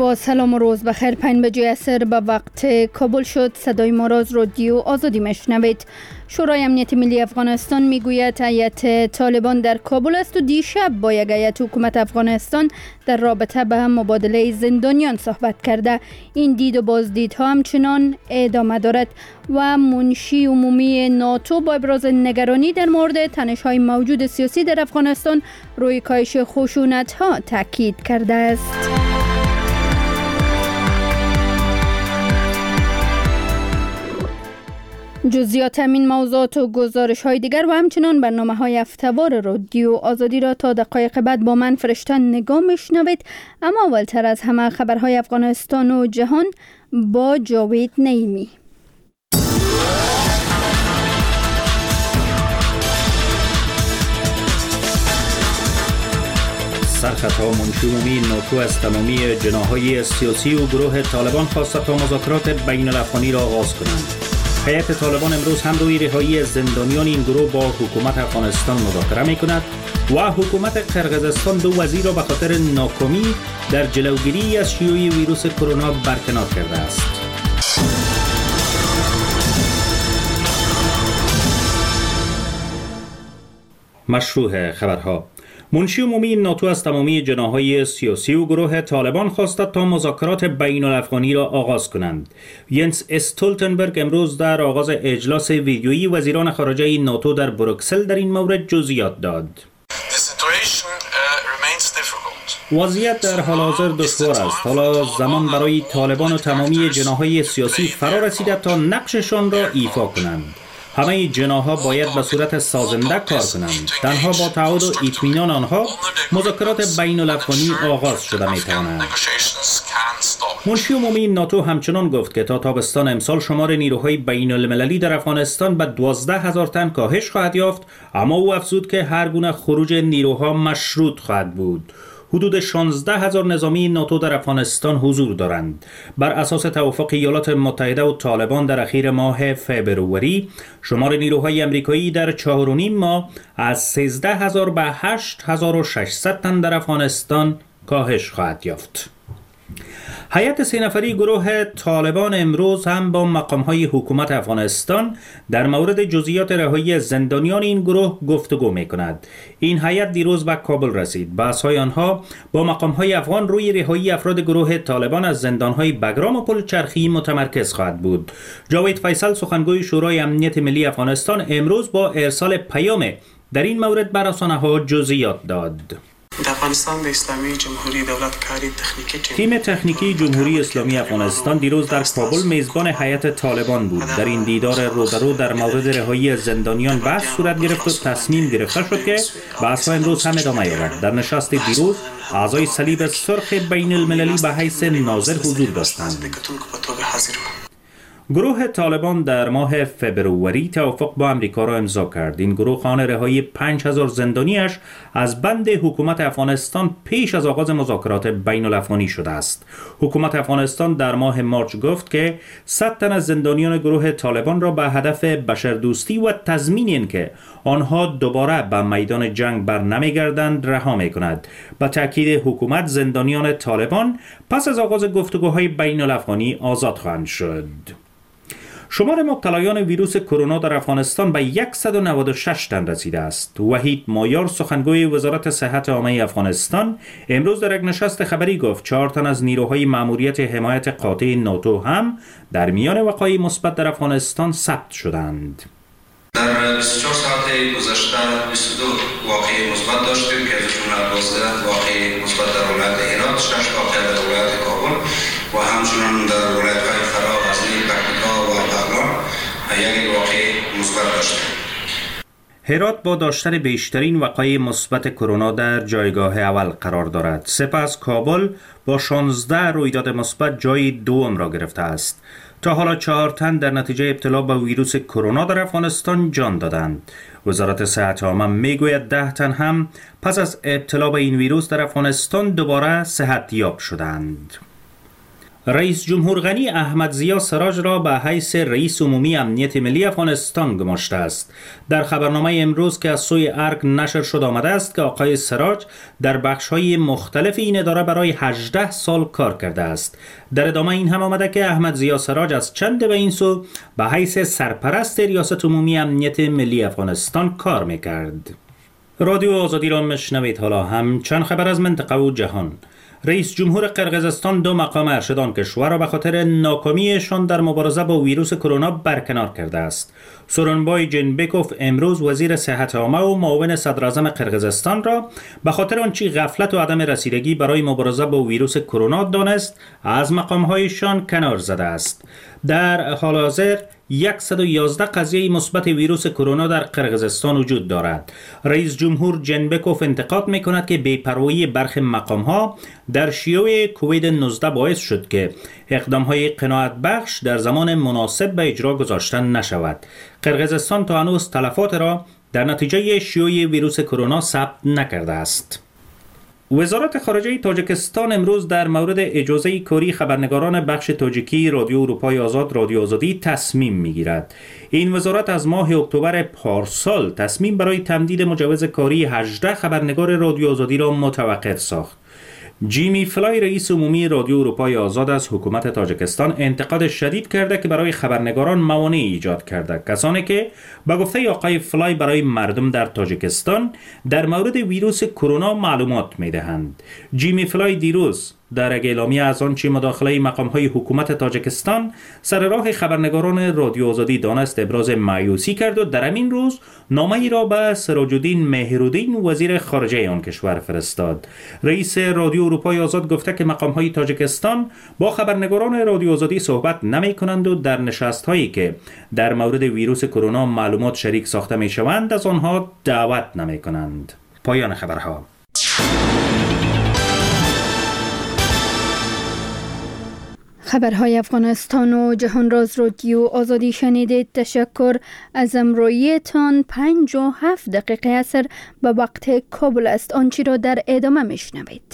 با سلام و روز بخیر. 5 بجه عصر به وقت کابل شد. صدای ما را از رادیو آزادی میشنوید. شورای امنیت ملی افغانستان میگوید هیئت طالبان در کابل است و دیشب با یک هیئت حکومت افغانستان در رابطه به مبادله زندانیان صحبت کرده. این دید و بازدیدها همچنان ادامه دارد و منشی عمومی ناتو با ابراز نگرانی در مورد تنش‌های موجود سیاسی در افغانستان روی کاهش خشونت‌ها تاکید کرده است. جزئیات همین موضوعات و گزارش‌های دیگر و همچنان برنامه‌های هفته‌وار رادیو آزادی را تا دقایق بعد با من فرشته نگاه می‌شنوید. اما اولتر از همه خبرهای افغانستان و جهان با جاوید نعیمی. سرخطها منشی عمومی ناتو از تمامی جناح‌های سیاسی و گروه طالبان خواست تا مذاکرات بین الافغانی را آغاز کنند. هیئت طالبان امروز هم روی رهایی زندانیان این گروه با حکومت افغانستان مذاکره می‌کند و حکومت قرقیزستان 2 وزیر را به خاطر ناکامی در جلوگیری از شیوع ویروس کرونا برکنار کرده است. مشروع خبرها. منشی عمومی ناتو از تمامی جناح‌های سیاسی و گروه طالبان خواست تا مذاکرات بین الافغانی را آغاز کنند. ینس استولتنبرگ امروز در آغاز اجلاس ویدیویی وزیران خارجه ناتو در بروکسل در این مورد جزئیات داد. وضعیت در حال حاضر دشوار است. حالا زمان برای طالبان و تمامی جناح‌های سیاسی فرا رسیده تا نقششان را ایفا کنند. همه جناح‌ها باید به صورت سازنده کار کنند. تنها با تعهد و اطمینان آنها مذاکرات بین الافغانی آغاز شده می‌تواند. منشی عمومی ناتو همچنان گفت که تا تابستان امسال شمار نیروهای بین المللی در افغانستان به 12,000 تن کاهش خواهد یافت، اما او افزود که هر گونه خروج نیروها مشروط خواهد بود. حدود 16,000 نظامی ناتو در افغانستان حضور دارند. بر اساس توافق ایالات متحده و طالبان در اخیر ماه فبروری، شمار نیروهای آمریکایی در 4.5 ماه از 13,000 به 8,600 تن در افغانستان کاهش خواهد یافت. هیئت 3 نفری گروه طالبان امروز هم با مقام‌های حکومت افغانستان در مورد جزئیات رهایی زندانیان این گروه گفتگو می‌کند. این هیئت دیروز به کابل رسید. بحث‌های آنها با مقام‌های افغان روی رهایی افراد گروه طالبان از زندان‌های بگرام و پل چرخی متمرکز خواهد بود. جاوید فیصل سخنگوی شورای امنیت ملی افغانستان امروز با ارسال پیام در این مورد بر رسانه‌ها جزئیات داد. افغانستان اسلامی جمهوری دولت کاری تکنیکی تیم تکنیکی جمهوری اسلامی افغانستان دیروز در کابل میزبان هیئت طالبان بود. در این دیدار رو در مورد رهایی زندانیان بحث صورت گرفت و تصمیم گرفته شد که بحث‌ها امروز هم ادامه یابد. در نشست دیروز اعضای صلیب سرخ بین المللی به حیث ناظر حضور داشتند. گروه طالبان در ماه فبروری توافق با امریکا را امضا کرد. این گروه خواهان رهایی 5,000 زندانیش از بند حکومت افغانستان پیش از آغاز مذاکرات بین الافغانی شده است. حکومت افغانستان در ماه مارچ گفت که 100 تن از زندانیان گروه طالبان را به هدف بشردوستی و تضمین اینکه آنها دوباره به میدان جنگ بر نمیگردند رها می‌کند. با تاکید حکومت زندانیان طالبان پس از آغاز گفتگوهای بین الافغانی آزاد خواهند شد. شمار مبتلایان ویروس کرونا در افغانستان به 196 تن رسیده است. وحید مایار سخنگوی وزارت صحت عامه افغانستان امروز در یک نشست خبری گفت 4 تن از نیروهای ماموریت حمایت قاطع ناتو هم در میان وقایع مثبت در افغانستان ثبت شدند. در 24 ساعت گذشته 22 واقعه مثبت داشتیم که ازشون 12 واقعه مثبت در ولایت هرات، 6 واقعه در ولایت کابل و همچنین در ولایت‌های فرا، غزنی، پکتیکا و بغلان یک واقعه مثبت داشتیم. هرات با داشتن بیشترین وقایع مثبت کرونا در جایگاه اول قرار دارد. سپس کابل با 16 رویداد مثبت جای دوم را گرفته است. تا حالا 4 تن در نتیجه ابتلا به ویروس کرونا در افغانستان جان دادند. وزارت صحت عامه میگوید 10 تن هم پس از ابتلا به این ویروس در افغانستان دوباره صحت یاب شدند. رئیس جمهور غنی احمد ضیا سراج را به حیث رئیس عمومی امنیت ملی افغانستان گماشته است. در خبرنامه امروز که از سوی ارگ نشر شد آمده است که آقای سراج در بخش‌های مختلف این اداره برای 18 سال کار کرده است. در ادامه این هم آمده که احمد ضیا سراج از چند به این سو به حیث سرپرست ریاست عمومی امنیت ملی افغانستان کار می‌کرد. رادیو آزادی را میشنوید. حالا هم چند خبر از منطقه و جهان. رئیس جمهور قرقیزستان 2 مقام ارشد آن کشور را به خاطر ناکامیشان در مبارزه با ویروس کرونا برکنار کرده است. سورونبای جنبکوف امروز وزیر صحت عامه و معاون صدر اعظم قرقیزستان را به خاطر آنچه غفلت و عدم رسیدگی برای مبارزه با ویروس کرونا دانست از مقام‌هایشان کنار زده است. در حال حاضر 111 قضیه مثبت ویروس کرونا در قرقیزستان وجود دارد. رئیس جمهور جنبکوف انتقاد می‌کند که بی‌پروایی برخی مقام‌ها در شیوع کووید 19 باعث شد که اقدام‌های قناعت بخش در زمان مناسب به اجرا گذاشته نشود. قرقیزستان تا هنوز تلفات را در نتیجه شیوع ویروس کرونا ثبت نکرده است. وزارت خارجه تاجیکستان امروز در مورد اجازه کاری خبرنگاران بخش تاجیکی رادیو اروپای آزاد رادیو آزادی تصمیم میگیرد. این وزارت از ماه اکتبر پارسال تصمیم برای تمدید مجوز کاری 18 خبرنگار رادیو آزادی را متوقف ساخت. جیمی فلای رئیس عمومی رادیو اروپای آزاد از حکومت تاجیکستان انتقاد شدید کرده که برای خبرنگاران موانعی ایجاد کرده. کسانی که با گفته آقای فلای برای مردم در تاجیکستان در مورد ویروس کرونا معلومات میدهند. جیمی فلای دیروز در اعلامیه از آنچه مداخله مقام‌های حکومت تاجیکستان سر راه خبرنگاران رادیو آزادی دانست ابراز مایوسی کرد و در همین روز نامه‌ای را به سراج الدین مهرالدین وزیر خارجه آن کشور فرستاد. رئیس رادیو اروپای آزاد گفته که مقام‌های تاجیکستان با خبرنگاران رادیو آزادی صحبت نمی‌کنند و در نشست‌هایی که در مورد ویروس کرونا معلومات شریک ساخته می‌شوند از آنها دعوت نمی‌کنند. پایان خبرها. خبرهای افغانستان و جهان راز رادیو آزادی شنیدید. تشکر از همراهیتان. 57 دقیقه عصر به وقت کابل است. آنچه را در ادامه میشنوید.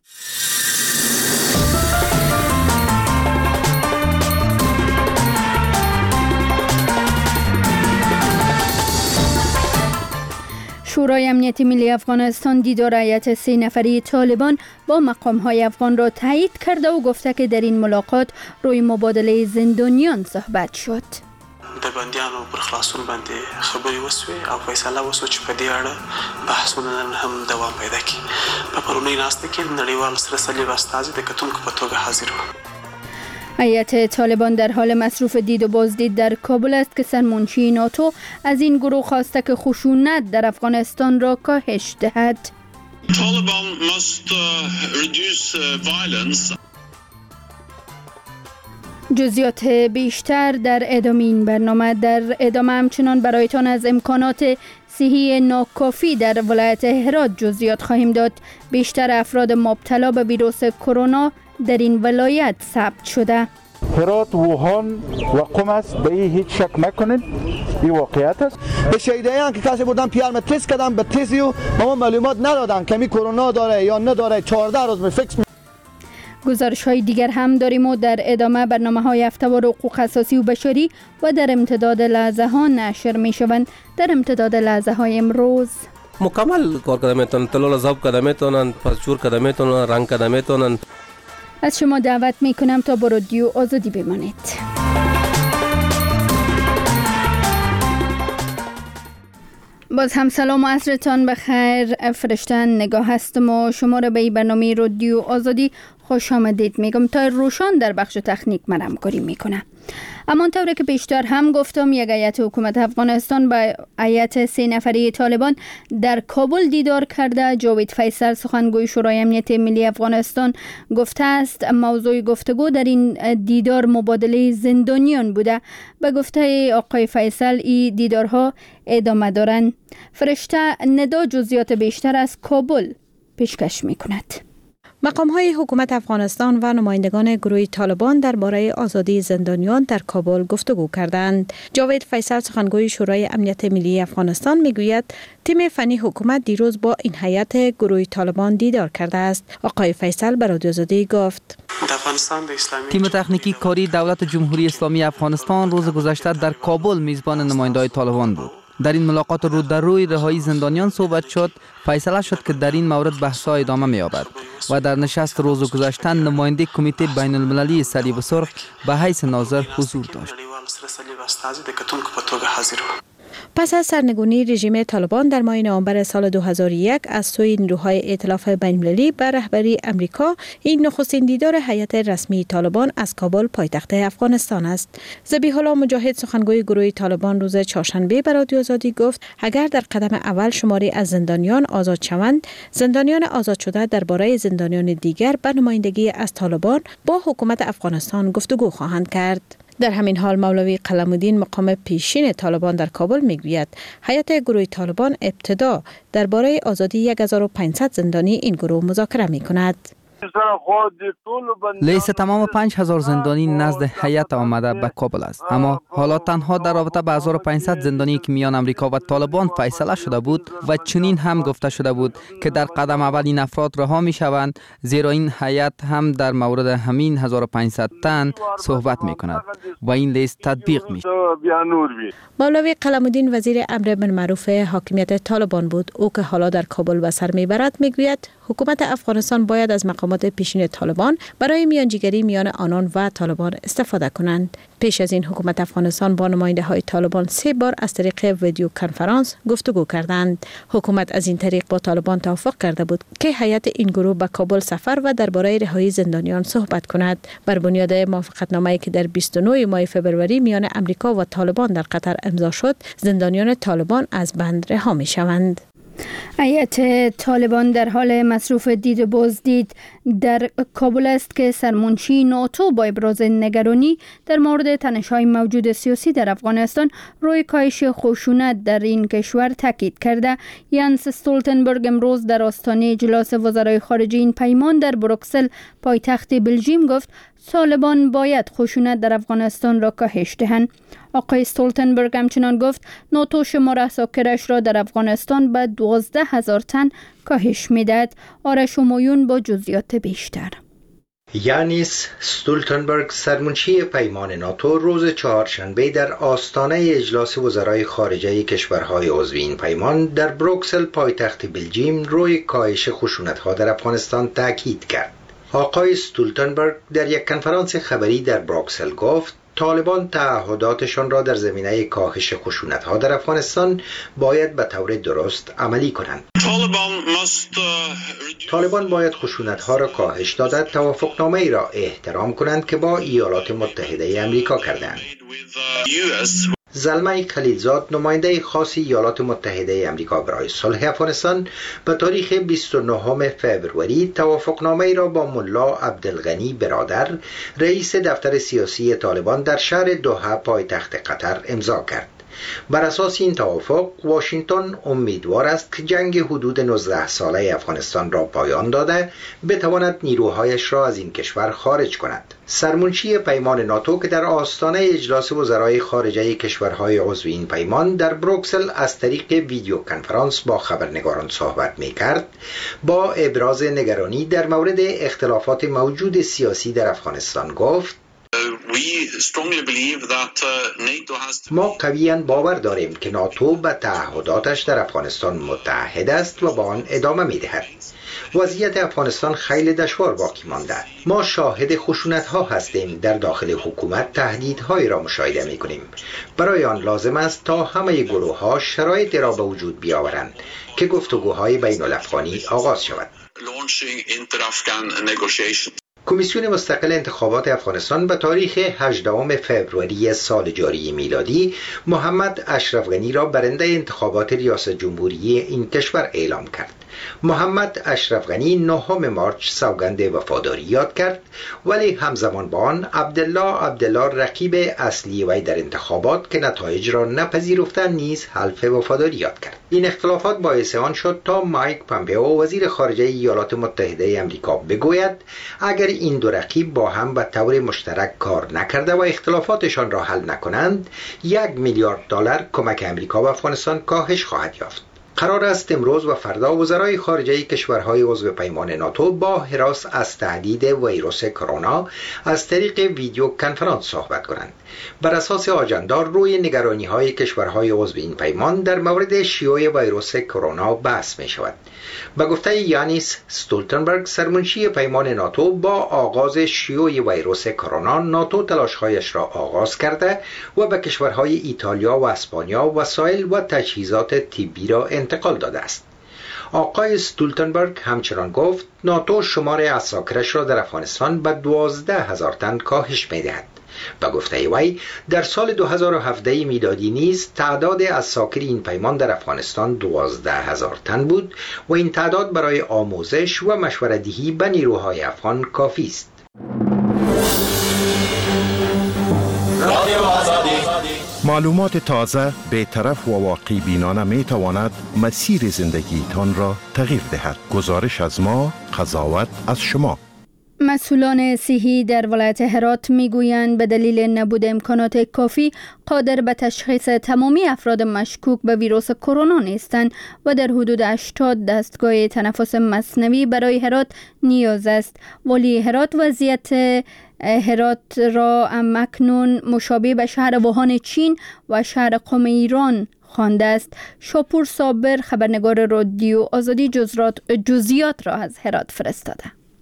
شورای امنیت ملی افغانستان دیدار هیئت 3 نفری طالبان با مقام‌های افغان را تایید کرده و گفته که در این ملاقات روی مبادله زندانیان صحبت شد. د بندیانو پر خلاصون باندې خبرې وسوې او فیصله وسو چې په دې اړه بحثونه هم دوام پیدا کړي. په پرونۍ ناسته کې نړیوال سره صلیب استازي د کتونکو په توګه حاضر وو. هیئت طالبان در حال مصروف دید و بازدید در کابل است که سرمنشی ناتو از این گروه خواسته که خشونت در افغانستان را کاهش دهد. جزئیات بیشتر در ادامه این برنامه. در ادامه همچنان برایتان از امکانات صحی ناکافی در ولایت هرات جزئیات خواهیم داد. بیشتر افراد مبتلا به ویروس کرونا در این ولایت ثبت شده. هرات، ووهان و قم است، به این هیچ شک نکنید، این واقعیت است. به شهیدایان که کسی بودن پیام تست کردن به تزی و ما معلومات ندادن که می کرونا داره یا نداره. 14 روز به فکس. گزارش های دیگر هم داریم و در ادامه برنامه های هفته‌وار حقوق اساسی و بشری و در امتداد لحظه ها نشر می شوند. در امتداد لحظه های امروز مکمل کار کرده میتونن، تلول زاب کرده میتونن، پسچور کرده میتونن، رنگ کرده میتونن. از شما دعوت می کنم تا با رادیو آزادی بمانید. باز هم سلام و عصرتان بخیر. فرشته نگاه هستم و شما را به برنامه رادیو آزادی خوش آمدید میگم. تا روشان در بخش تکنیک من همکاری میکنه. اما طوری که بیشتر هم گفتم، یک هیئت حکومت افغانستان با هیئت 3 نفری طالبان در کابل دیدار کرده. جاوید فیصل سخنگوی شورای امنیت ملی افغانستان گفته است موضوع گفتگو در این دیدار مبادله زندانیان بوده. به گفته آقای فیصل این دیدارها ادامه دارند. فرشته ندا جزئیات بیشتر از کابل پیشکش میکند. مقام‌های حکومت افغانستان و نمایندگان گروه طالبان درباره آزادی زندانیان در کابل گفتگو کردند. جاوید فیصل سخنگوی شورای امنیت ملی افغانستان میگوید تیم فنی حکومت دیروز با این هیئت گروه طالبان دیدار کرده است. آقای فیصل به رادیو آزادی گفت تیم تکنیکی کاری دولت جمهوری اسلامی افغانستان روز گذشته در کابل میزبان نماینده‌های طالبان بود. در این ملاقات رو در روی رهایی زندانیان صحبت شد. فیصله شد که در این مورد بحث‌ها ادامه می‌یابد و در نشست روز گذشته نماینده کمیته بین المللی صلیب سرخ به حیث ناظر حضور داشت. پس از سرنگونی رژیم طالبان در ماه نوامبر سال 2001 از سوی نیروهای ائتلاف بین‌المللی به رهبری امریکا، این نخستین دیدار هیئت رسمی طالبان از کابل پایتخت افغانستان است. ذبیح الله مجاهد سخنگوی گروه طالبان روز چهارشنبه به رادیو آزادی گفت اگر در قدم اول شماری از زندانیان آزاد شوند، زندانیان آزاد شده درباره زندانیان دیگر به نمایندگی از طالبان با حکومت افغانستان گفتگو خواهند کرد. در همین حال مولوی قلم‌الدین مقام پیشین طالبان در کابل میگوید هیئت گروه طالبان ابتدا درباره آزادی 1500 زندانی این گروه مذاکره می‌کند. لیست تمام 5000 زندانی نزد هیئت آمده به کابل است، اما حالا تنها در رابطه با 1500 زندانی که میان امریکا و طالبان فیصله شده بود و چنین هم گفته شده بود که در قدم اول این افراد رها میشوند، زیرا این هیئت هم در مورد همین 1500 تن صحبت میکند و این لیست تطبیق میشه. مولوی قلم‌الدین وزیر امر بالمعروف حاکمیت طالبان بود. او که حالا در کابل به سر میبرد میگوید حکومت افغانستان باید از مقامات پیشین طالبان برای میانجیگری میان آنان و طالبان استفاده کنند. پیش از این حکومت افغانستان با نماینده های طالبان 3 بار از طریق ویدیو کنفرانس گفتگو کردند. حکومت از این طریق با طالبان توافق کرده بود که هیئت این گروه به کابل سفر و درباره رهایی زندانیان صحبت کند. بر بنیاد موافقتنامه‌ای که در 29 ماه فوریه میان امریکا و طالبان در قطر امضا شد، زندانیان طالبان از بند رها می‌شوند. هیئت طالبان در حال مصروف دید و بازدید در کابل است که سرمنشی ناتو با ابراز نگرانی در مورد تنش‌های موجود سیاسی در افغانستان روی کاهش خشونت در این کشور تاکید کرده. یانس استولتنبرگ امروز در آستانه اجلاس وزرای خارجه این پیمان در بروکسل پایتخت بلژیم گفت طالبان باید خشونت در افغانستان را کاهش دهند. آقای استولتنبرگ همچنان گفت ناتو شمار اساکرش را در افغانستان به 12,000 تن کاهش می‌دهد. آرش همایون با جزئیات بیشتر. یانس استولتنبرگ سرمنشی پیمان ناتو روز چهارشنبه در آستانه اجلاس وزرای خارجه کشورهای عضو این پیمان در بروکسل پایتخت بلژیم روی کاهش خشونت‌ها در افغانستان تاکید کرد. آقای استولتنبرگ در یک کنفرانس خبری در بروکسل گفت طالبان تعهداتشان را در زمینه کاهش خشونت‌ها در افغانستان باید به طور درست عملی کنند. طالبان باید خشونت‌ها را کاهش داده توافقنامه‌ای را احترام کنند که با ایالات متحده آمریکا کردند. زلمه خلیلزاد نماینده خاص ایالات متحده آمریکا برای صلح افغانستان به تاریخ 29 فوریه توافقنامه‌ای را با ملا عبدالغنی برادر رئیس دفتر سیاسی طالبان در شهر دوحه پایتخت قطر امضا کرد. بر اساس این توافق واشنگتن امیدوار است که جنگ حدود 19 ساله افغانستان را پایان داده بتواند نیروهایش را از این کشور خارج کند. سرمنشی پیمان ناتو که در آستانه اجلاس وزرای خارجه کشورهای عضو این پیمان در بروکسل از طریق ویدیو کنفرانس با خبرنگاران صحبت می‌کرد، با ابراز نگرانی در مورد اختلافات موجود سیاسی در افغانستان گفت ما قویاً باور داریم که ناتو به تعهداتش در افغانستان متحد است و با آن ادامه می‌دهد. وضعیت افغانستان خیلی دشوار باقی مانده. ما شاهد خشونت‌ها هستیم. در داخل حکومت تهدیدهایی را مشاهده می‌کنیم. برای آن لازم است تا همه گروه‌ها شرایطی را به وجود بیاورند که گفتگوهای بین‌الافغانی آغاز شود. کمیسیون مستقل انتخابات افغانستان به تاریخ 18 فوریه سال جاری میلادی محمد اشرف غنی را برنده انتخابات ریاست جمهوری این کشور اعلام کرد. محمد اشرف غنی 9 مارچ سوگند وفاداری یاد کرد، ولی همزمان با آن عبدالله رقیب اصلی وی در انتخابات که نتایج را نپذیرفتند نیز حلف وفاداری یاد کرد. این اختلافات باعث آن شد تا مایک پامپئو وزیر خارجه ایالات متحده آمریکا بگوید اگر این دو رقیب با هم به طور مشترک کار نکرده و اختلافاتشان را حل نکنند 1 میلیارد دلار کمک آمریکا به افغانستان کاهش خواهد یافت. قرار است امروز و فردا وزرای خارجه کشورهای عضو پیمان ناتو با هراس از تهدید ویروس کرونا از طریق ویدیو کنفرانس صحبت کنند. بر اساس آجندا روی نگرانی‌های کشورهای عضو این پیمان در مورد شیوع ویروس کرونا بحث می شود. به گفته یانیس استولتنبرگ سرمنشی پیمان ناتو، با آغاز شیوع ویروس کرونا ناتو تلاش‌هایش را آغاز کرده و به کشورهای ایتالیا و اسپانیا وسایل و تجهیزات طبی را انتقال داده است. آقای استولتنبرگ همچنان گفت ناتو شمار عساکرش را در افغانستان به 12,000 تن کاهش می‌دهد. به گفته وی در سال 2017 میلادی نیز تعداد عساکر این پیمان در افغانستان 12,000 تن بود و این تعداد برای آموزش و مشوره‌دهی به نیروهای افغان کافی است. معلومات تازه، بی‌طرف و واقعی بینانه می تواند مسیر زندگیتان را تغییر دهد. گزارش از ما، قضاوت از شما. مسئولان صحی در ولایت هرات میگویند به دلیل نبود امکانات کافی قادر به تشخیص تمامی افراد مشکوک به ویروس کرونا نیستند و در حدود 80 دستگاه تنفس مصنوعی برای هرات نیاز است. ولی هرات وضعیت هرات را اکنون مشابه به شهر ووهان چین و شهر قم ایران خوانده است. شاپور صابر خبرنگار رادیو آزادی جزئیات را از هرات فرستاده.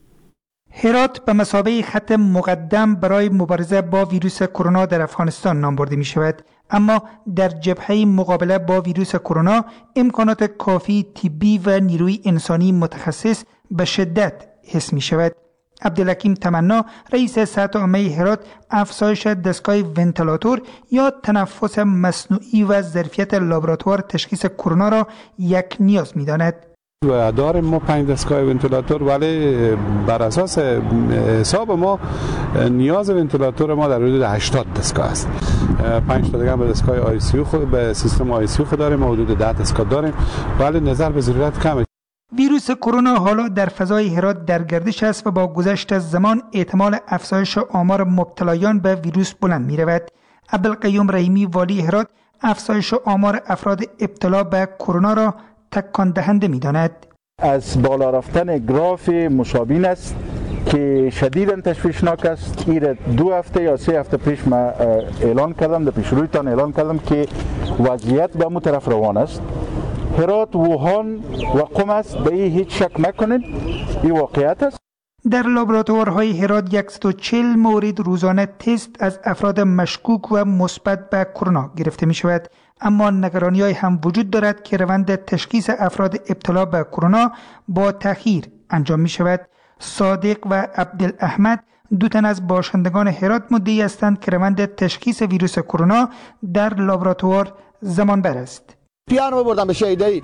هرات به مثابه خط مقدم برای مبارزه با ویروس کرونا در افغانستان نام برده می شود، اما در جبهه مقابله با ویروس کرونا امکانات کافی طبی و نیروی انسانی متخصص به شدت حس می شود. عبدالحکیم تمنا رئیس سطح عامه هرات افزایش دستگاه ونتیلاتور یا تنفس مصنوعی و ظرفیت لابراتوار تشخیص کرونا را یک نیاز می داند. و داریم ما 5 دستگاه ونتیلاتور، ولی بر اساس حساب ما نیاز ونتیلاتور ما در حدود 80 دستگاه است. 5 تا دیگه به دستگاه آی سی یو خود به سیستم آی سی یو خود داریم، حدود 10 دستگاه داریم، ولی نظر به ضرورت کمه. ویروس کرونا حالا در فضای هرات در گردش است و با گذشت از زمان احتمال افزایش آمار مبتلایان به ویروس بلند می رود. عبدالقیوم رحیمی والی هرات افزایش آمار افراد ابتلا به کرونا را تکان دهنده می داند. از بالا رفتن گراف مشابین است که شدیداً تشویشناک است. این 2 هفته یا 3 هفته پیش ما اعلان کردم، در پیش رویتان اعلان کردم که وضعیت به اون طرف روان است. هرات، ووهان و قم است، به این هیچ شک مکنید، این واقعیت است. در لابراتوارهای هرات 140 مورد روزانه تست از افراد مشکوک و مثبت به کرونا گرفته می شود، اما نگرانی‌های هم وجود دارد که روند تشخیص افراد ابتلا به کرونا با تأخیر انجام می شود. صادق و عبدالاحمد 2 تن از باشندگان هرات مدعی هستند که روند تشخیص ویروس کرونا در لابراتوار زمان بر است. پیانو بردم به شهیدایی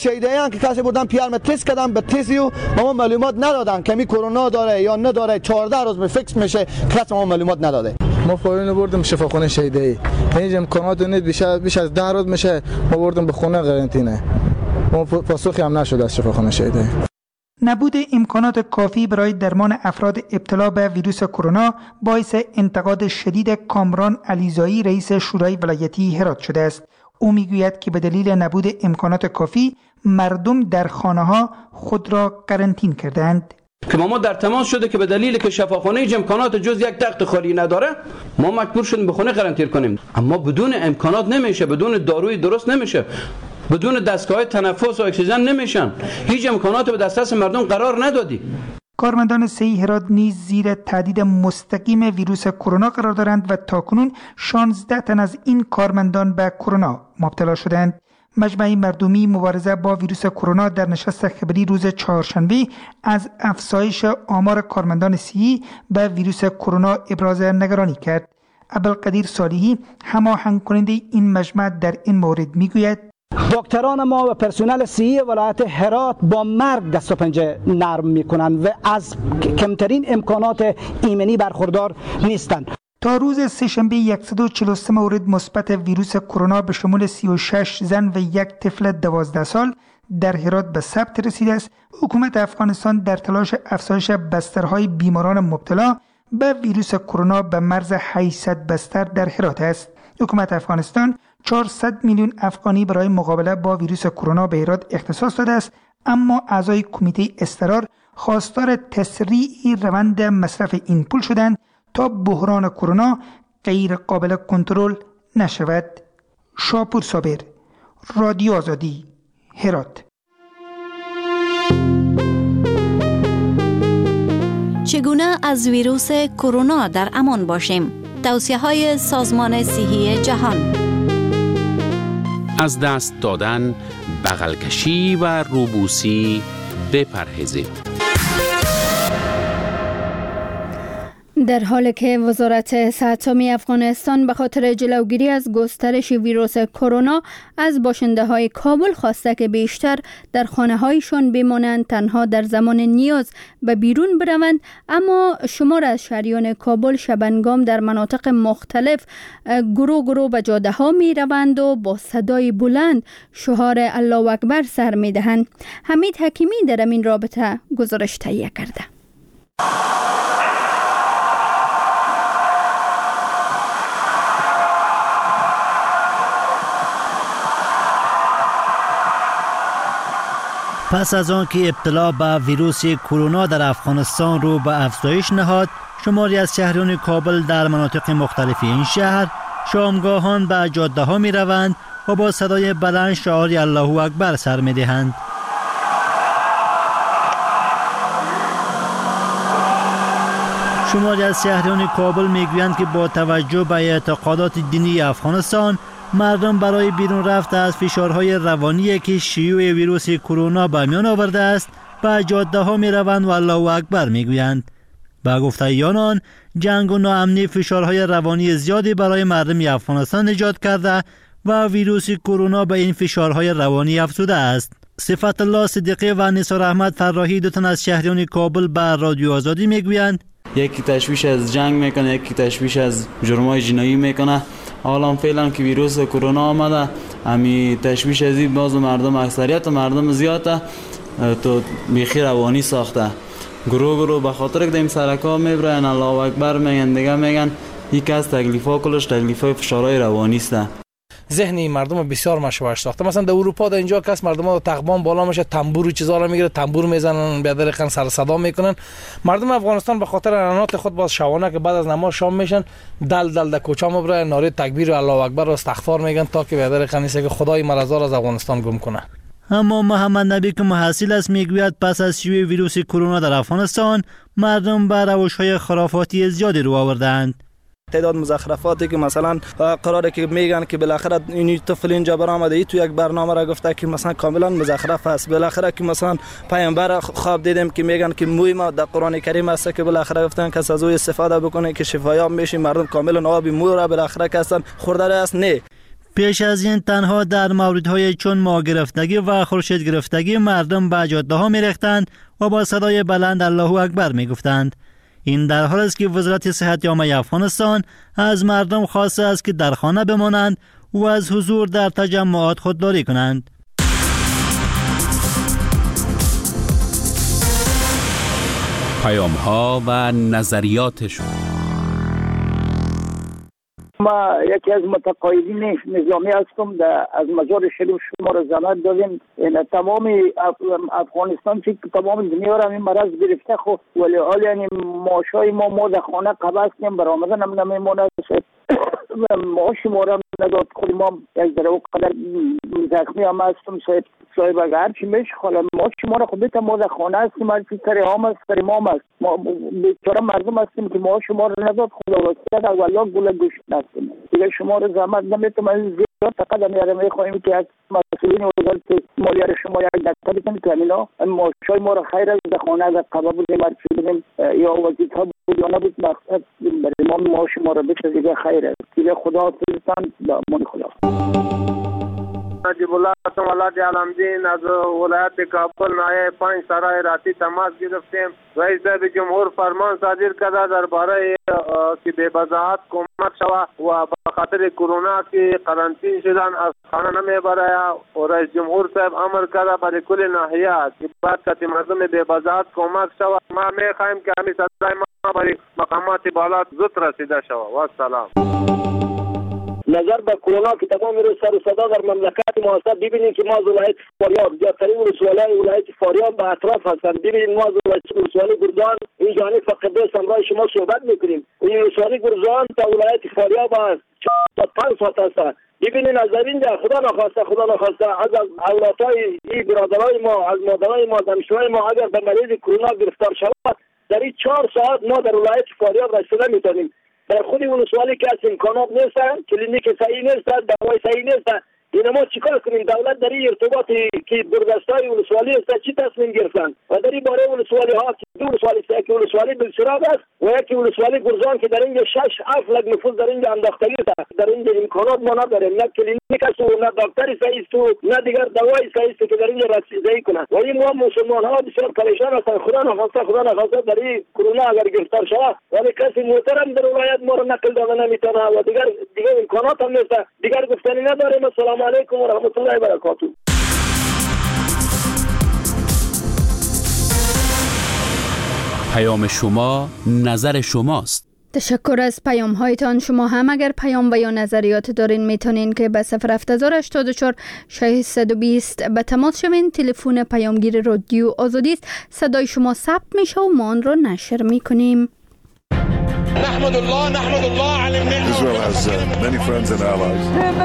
هم که کسی بردم پیانو تست کردم، به تستیو ما معلومات ندادن که می کرونا داره یا نداره. 14 روز به فکس میشه، کسی ما معلومات نداده. ما فوری بردم شفاخانه شهیدایی، هیچ امکانات نیست، بیش از 10 روز میشه ما بردم به خونه قرنطینه، ما پاسخی هم نشد از شفاخانه شهیدایی. نبود امکانات کافی برای درمان افراد ابتلا به ویروس کرونا باعث انتقاد شدید کامران علیزایی رئیس شورای ولایتی هرات شده است. او میگوید که به دلیل نبود امکانات کافی مردم در خانه‌ها خود را قرنطین کردند. که ما در تماس شده که به دلیل که شفاخانه هیچ امکانات جز یک تخت خالی نداره، ما مجبور شدیم به خونه قرنطین کنیم. اما بدون امکانات نمیشه، بدون داروی درست نمیشه، بدون دستگاه تنفس و اکسیژن نمیشن. هیچ امکانات به دسترس مردم قرار ندادی. کارمندان صحی هرات نیز زیر تهدید مستقیم ویروس کرونا قرار دارند و تاکنون 16 تن از این کارمندان به کرونا مبتلا شدند. مجمع مردمی مبارزه با ویروس کرونا در نشست خبری روز چهارشنبه از افزایش آمار کارمندان صحی به ویروس کرونا ابراز نگرانی کرد. عبدالقدیر صالحی هماهنگ کننده این مجمع در این مورد میگوید دکتران ما و پرسنل صحی ولایت هرات با مرگ دست و پنجه نرم میکنند و از کمترین امکانات ایمنی برخوردار نیستند. تا روز سه‌شنبه 143 مورد مثبت ویروس کرونا به شمول 36 زن و یک طفل 12 سال در هرات به ثبت رسیده است. حکومت افغانستان در تلاش افزایش بسترهای بیماران مبتلا به ویروس کرونا به مرز 800 بستر در هرات است. حکومت افغانستان 400 میلیون افغانی برای مقابله با ویروس کرونا به هرات اختصاص داده است، اما اعضای کمیته اضطرار خواستار تسریع روند مصرف این پول شدند تا بحران کرونا غیر قابل کنترل نشود. شاپور صابر، رادیو آزادی، هرات. چگونه از ویروس کرونا در امان باشیم؟ توصیه‌های سازمان صحی جهان. از دست دادن، بغل کشی و روبوسی بپرهیزید. در حالی که وزارت صحت عامه افغانستان به خاطر جلوگیری از گسترش ویروس کرونا از باشنده‌های کابل خواسته که بیشتر در خانه‌هایشان بمانند، تنها در زمان نیاز به بیرون بروند، اما شمار از شهریان کابل شبانگام در مناطق مختلف گروه به جاده‌ها می‌روند و با صدای بلند شعار الله اکبر سر می‌دهند. حمید حکیمی در این رابطه گزارش تهیه کرده. پس از آن که ابتلا به ویروس کرونا در افغانستان رو به افزایش نهاد، شماری از شهریان کابل در مناطق مختلف این شهر شامگاهان به جاده ها می روند و با صدای بلند شعار الله اکبر سر می دهند. شماری از شهریان کابل می گویند که با توجه به اعتقادات دینی افغانستان، مردم برای بیرون رفت از فشارهای روانی که شیوع ویروس کرونا به میان آورده است به جاده ها می روند و الله اکبر می گویند. با گفته آنان، جنگ و ناامنی فشارهای روانی زیادی برای مردم افغانستان ایجاد کرده و ویروس کرونا به این فشارهای روانی افزوده است. صفت الله صدیقی و نثار احمد فراحی، دو تن از شهریان کابل به رادیو آزادی می گویند یکی تشویش از جنگ میکنه، یکی تشویش از جرمای جنایی میکنه. حالا فعلا که ویروس کرونا آمده، امی تشویش از این باز مردم، اکثریت مردم زیاده تو بیخی روانی ساخته. گروه به خاطر که این سرکا میبرن الله اکبر میگن، دیگه میگن یکی از تکلیفا کلش تکلیفای فشارهای روانی است. ذهنی مردم بسیار مشوش ساخته. مثلا در اروپا در اینجا کس مردم تقبان بالا میشه، تنبور و چیزا رو میگیره، تنبور میزنن، به درخن سر صدا میکنن. مردم افغانستان به خاطر اعلانات خود باز شبانه که بعد از نماز شام میشن دل در کوچه مبره ناره تکبیر و الله اکبر و استغفار میگن تا که به درخن نیست که خدای مرزا را از افغانستان گم کنه. اما محمد نبی که محصل است میگوید پس از شیوع ویروس کرونا در افغانستان، مردم به روش‌های خرافاتی زیادی رو آوردند. تعداد مزخرفاتی که مثلا قراره که میگن که بالاخره این طفل اینجا برآمده، ای تو یک برنامه را گفته که مثلا کاملا مزخرف است. بالاخره که مثلا پیامبر خواب دیدیم که میگن که موی ما در قرآن کریم است که بالاخره گفتن که از او استفاده بکنه که شفایاب میشه. مردم کاملا آب مو را بالاخره که اصلا خورده است. نه، پیش از این تنها در موردهای چون ماه گرفتگی و خورشید گرفتگی مردم به جاده ها میریختند و با صدای بلند الله اکبر میگفتند. این در حالی است که وزارت صحت عامه افغانستان از مردم خواسته است که در خانه بمانند و از حضور در تجمعات خودداری کنند. پیام‌ها و نظریاتشون. ما یکی از متقاعدین نظامی هستم. از مزار شریف شما را زحمت دادیم. تمام افغانستان که تمام دنیا را این مرض گرفته خو ولی حال یعنی معاشای ما در خانه قبض کنیم برآمدن هم نمیمونه. معاش ما را نداد. خود ما یک در او قدر زخمی هم هستم. صاحب اگر هرچی میشه حالا معاش ما را خودت ما در خانه هستیم. هرچی سر هم است سر ما است. ما بیچاره مردم هستیم که معاش ما را نداد. خدا وکیل اولا گل گوشت نستیم. دیگه شما را زحمت نمیتونم زیاد فقط میارم میخواهیم که از مسئولین وزارت مالیه شما یک دکتر کنید که همینا معاشای ما را خیر از خانه از قبا بودیم هرچی بودیم یا وزیت ها بود یا نبود مقصد برای ما معاش ما را بشه دیگه خیر است. دیگه خدا حافظتان به امان خدا. رادیو بلند هستم ولایت علمدین. از ولایت کابل نایه 5 سرای راتی تماس گرفتیم. رئیس جمهور فرمان صادر کرده درباره که به وضاحت کمک شود و به خاطر کرونا که قرنطین شدن از خانه نمیبره و رئیس جمهور صاحب امر کرده برای کل ناحیه که باید که مردم به وضاحت کمک شود. ما میخواهیم که همین صدای ما برای مقامات بالا زود رسیده شود. و السلام. نظر به کرونا که تمام روز سر و صدا در مملکت ما هست، ببینید که ما از ولایت فاریاب زیادترین ولایت فاریاب به اطراف هستند. ببینید ما از ولایت گردان این جانب فقط همراه شما صحبت میکنیم. این ولایت گردان تا ولایت فاریاب است 4-5 ساعت هست. ببینید از اینجا خدا نخواسته از اولادای این برادرای ما، از مادرای ما، دانشجوهای ما اگر به مریض کرونا گرفتار شود در این 4 ساعت ما در ولایت فاریاب رسیدن میتونیم. در خود ولسوالی که از امکانات نیستن، کلینیک صحیح نیست، دوای صحیح نیست، این ما چیکار کنیم؟ دولت در این ارتباطی که بردستای ولسوالی است چی تصمیم گرفتن و در این باره ولسوالی ها که دو ولسوالی است، یکی ولسوالی بلچراغ است و یکی ولسوالی گرزان که در اینجا 6-7 لک نفوس در اینجا انداختگی است. در اینجا امکانات ما نداریم، نه کلینیک است و نه دکتری صحیح است و نه دیگر دوای صحیح است که در اینجا رسیدگی کنند. و این ما مسلمان ها بسیار پریشان هستند. خدا نخواسته در این کرونا اگر گرفتار شود ولی کسی محترم در ولایت ما را نقل داده نمیتونه و دیگر امکانات هم نیست. دیگر گفتنی نداریم. السلام علیکم و رحمت الله و برکاته. پیام شما نظر شماست. تشکر از پیام هایتان. شما هم اگر پیام و یا نظریات دارین میتونین که به 07084 620 به تماس شوین. تلفن پیامگیر رادیو آزادی است. صدای شما ثبت میشه و ما آن را نشر میکنیم. نحمد الله على النعمة. Israel has many friends and allies.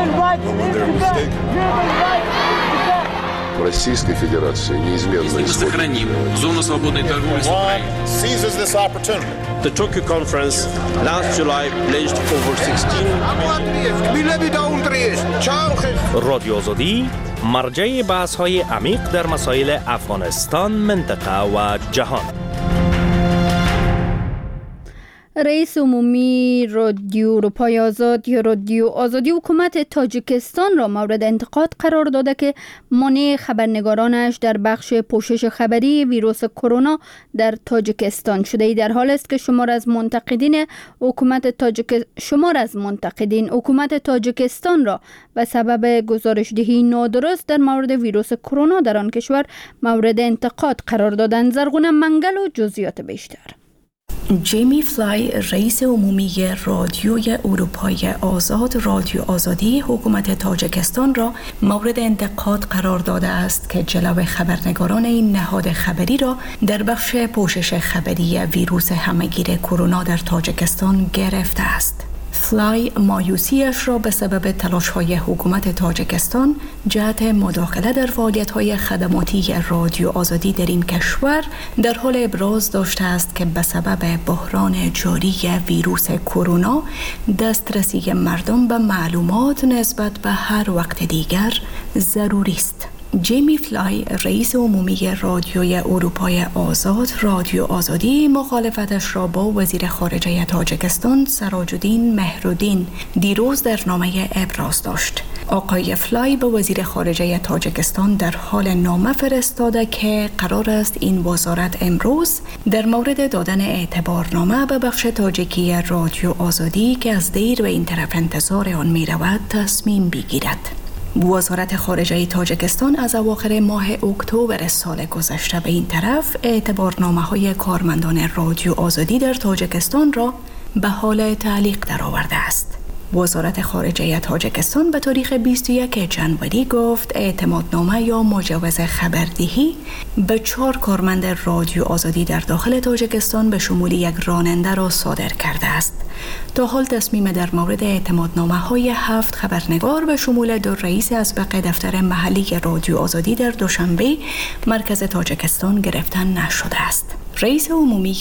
Российской Федерации неизменно сохраним зону свободной торговли с Украиной. Seizes this opportunity. The Tokyo conference last July pledged over 16 رادیو آزادی مرجع بحث‌های عمیق در مسائل افغانستان، منطقه و جهان. رئیس عمومی رادیو اروپای آزاد یا رادیو آزادی حکومت تاجیکستان را مورد انتقاد قرار داده که مانع خبرنگارانش در بخش پوشش خبری ویروس کرونا در تاجیکستان شده. در حال است که شمار از منتقدین حکومت تاجیکستان را به سبب گزارش‌دهی نادرست در مورد ویروس کرونا در آن کشور مورد انتقاد قرار دادند. زرغون منگل و جزئیات بیشتر. جیمی فلای رئیس عمومی رادیوی اروپای آزاد رادیو آزادی حکومت تاجیکستان را مورد انتقاد قرار داده است که جلو خبرنگاران این نهاد خبری را در بخش پوشش خبری ویروس همهگیر کرونا در تاجیکستان گرفته است. فلای مایوسیش را به سبب تلاش‌های حکومت تاجیکستان جهت مداخله در فعالیت‌های خدماتی رادیو آزادی در این کشور در حال ابراز داشته است که به سبب بحران جاری ویروس کرونا دسترسی مردم به معلومات نسبت به هر وقت دیگر ضروری است. جیمی فلای رئیس عمومی رادیوی اروپای آزاد رادیو آزادی مخالفتش را با وزیر خارجه تاجیکستان سراج الدین مهرالدین دیروز در نامه ابراز داشت. آقای فلای به وزیر خارجه تاجیکستان در حال نامه فرستاده که قرار است این وزارت امروز در مورد دادن اعتبارنامه به بخش تاجیکی رادیو آزادی که از دیر به این طرف انتظار آن می رود تصمیم بگیرد. وزارت خارجه تاجیکستان از اواخر ماه اکتبر سال گذشته به این طرف اعتبارنامه‌های کارمندان رادیو آزادی در تاجیکستان را به حال تعلیق درآورده است. وزارت خارجه تاجیکستان به تاریخ 21 جنوری گفت اعتمادنامه یا مجوز خبردهی به 4 کارمند رادیو آزادی در داخل تاجیکستان به شمول 1 راننده را صادر کرده است. تا حال تصمیم در مورد اعتمادنامه‌های 7 خبرنگار به شمول 2 رئیس اسبق دفتر محلی رادیو آزادی در دوشنبه مرکز تاجیکستان گرفته نشده است. رئیس عمومی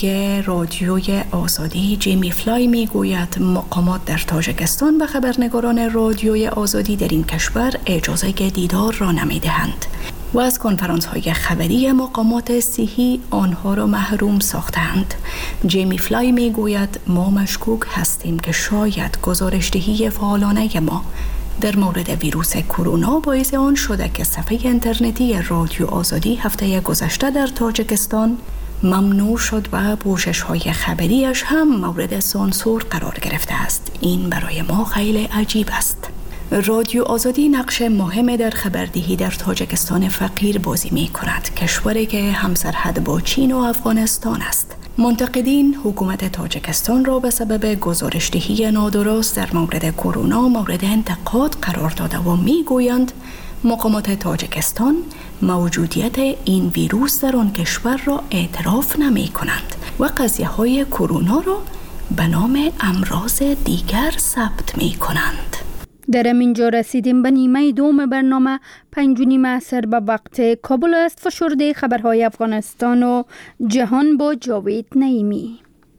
رادیوی آزادی جیمی فلای میگوید مقامات در تاجیکستان به خبرنگاران رادیوی آزادی در این کشور اجازه دیدار را نمیدهند و از کنفرانس‌های خبری مقامات صحی آنها را محروم ساختند. جیمی فلای میگوید ما مشکوک هستیم که شاید گزارش‌دهی فعالانه ما در مورد ویروس کرونا باعث آن شده که صفحه اینترنتی رادیو آزادی هفته گذشته در تاجیکستان ممنوع شد و پوشش‌های خبریش هم مورد سانسور قرار گرفته است. این برای ما خیلی عجیب است. رادیو آزادی نقش مهمی در خبردهی در تاجیکستان فقیر بازی می کند، کشوری که همسرحد با چین و افغانستان است. منتقدین حکومت تاجیکستان را به سبب گزارش‌دهی نادرست در مورد کرونا مورد انتقاد قرار داده و می گویند مقامات تاجیکستان موجودیت این ویروس در آن کشور را اعتراف نمی کنند و قضیه های کرونا را به نام امراض دیگر ثبت می کنند. در اینجا رسیدیم به نیمه دوم برنامه. 5:30 عصر به وقت کابل است. فشرده خبرهای افغانستان و جهان با جاوید نعیمی.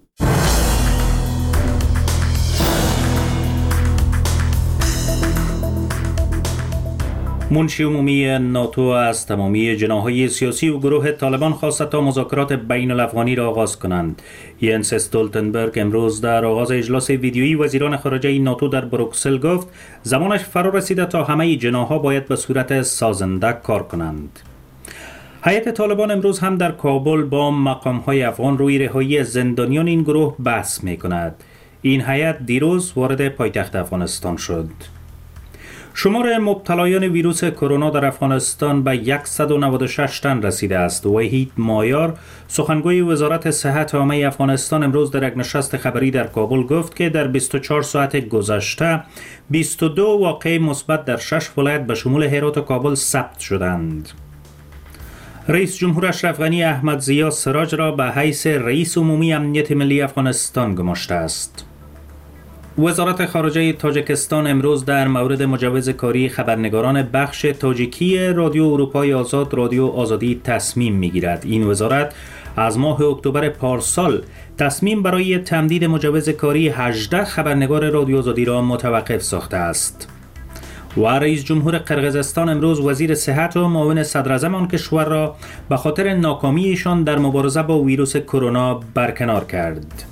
منشی عمومی ناتو از تمامی جناح‌های سیاسی و گروه طالبان خواست تا مذاکرات بین الافغانی را آغاز کنند. ینس استولتنبرگ امروز در آغاز اجلاس ویدیویی وزیران خارجه ناتو در بروکسل گفت زمانش فرا رسیده تا همه جناح‌ها باید به صورت سازنده کار کنند. هیئت طالبان امروز هم در کابل با مقام‌های افغان روی رهایی زندانیان این گروه بحث می‌کند. این هیئت دیروز وارد پایتخت افغانستان شد. شمار مبتلایان ویروس کرونا در افغانستان به 196 تن رسیده است. وحید مایار سخنگوی وزارت صحت عامه افغانستان امروز در یک نشست خبری در کابل گفت که در 24 ساعت گذشته 22 واقعه مثبت در 6 ولایت به شمول هرات و کابل ثبت شدند. رئیس جمهور اشرف غنی احمد ضیا سراج را به حیث رئیس عمومی امنیت ملی افغانستان گماشته است. وزارت خارجه تاجیکستان امروز در مورد مجوز کاری خبرنگاران بخش تاجیکی رادیو اروپای آزاد رادیو آزادی تصمیم میگیرد. این وزارت از ماه اکتبر پارسال تصمیم برای تمدید مجوز کاری 18 خبرنگار رادیو آزادی را متوقف ساخته است. و رئیس جمهور قرقیزستان امروز وزیر صحت و معاون صدراعظم آن کشور را به خاطر ناکامی ایشان در مبارزه با ویروس کرونا برکنار کرد.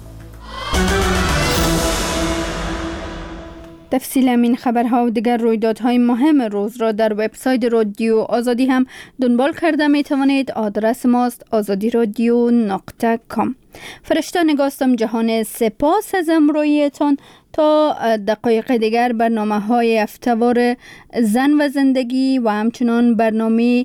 تفصیل این خبرها و دیگر رویدادهای مهم روز را در وبسایت رادیو آزادی هم دنبال کرده می توانید. آدرس ماست azadiradio.com. فرشته نگاستم جهان، سپاس از امرویتان. تا دقایق دیگر برنامه‌های هفته‌وار زن و زندگی و همچنان برنامه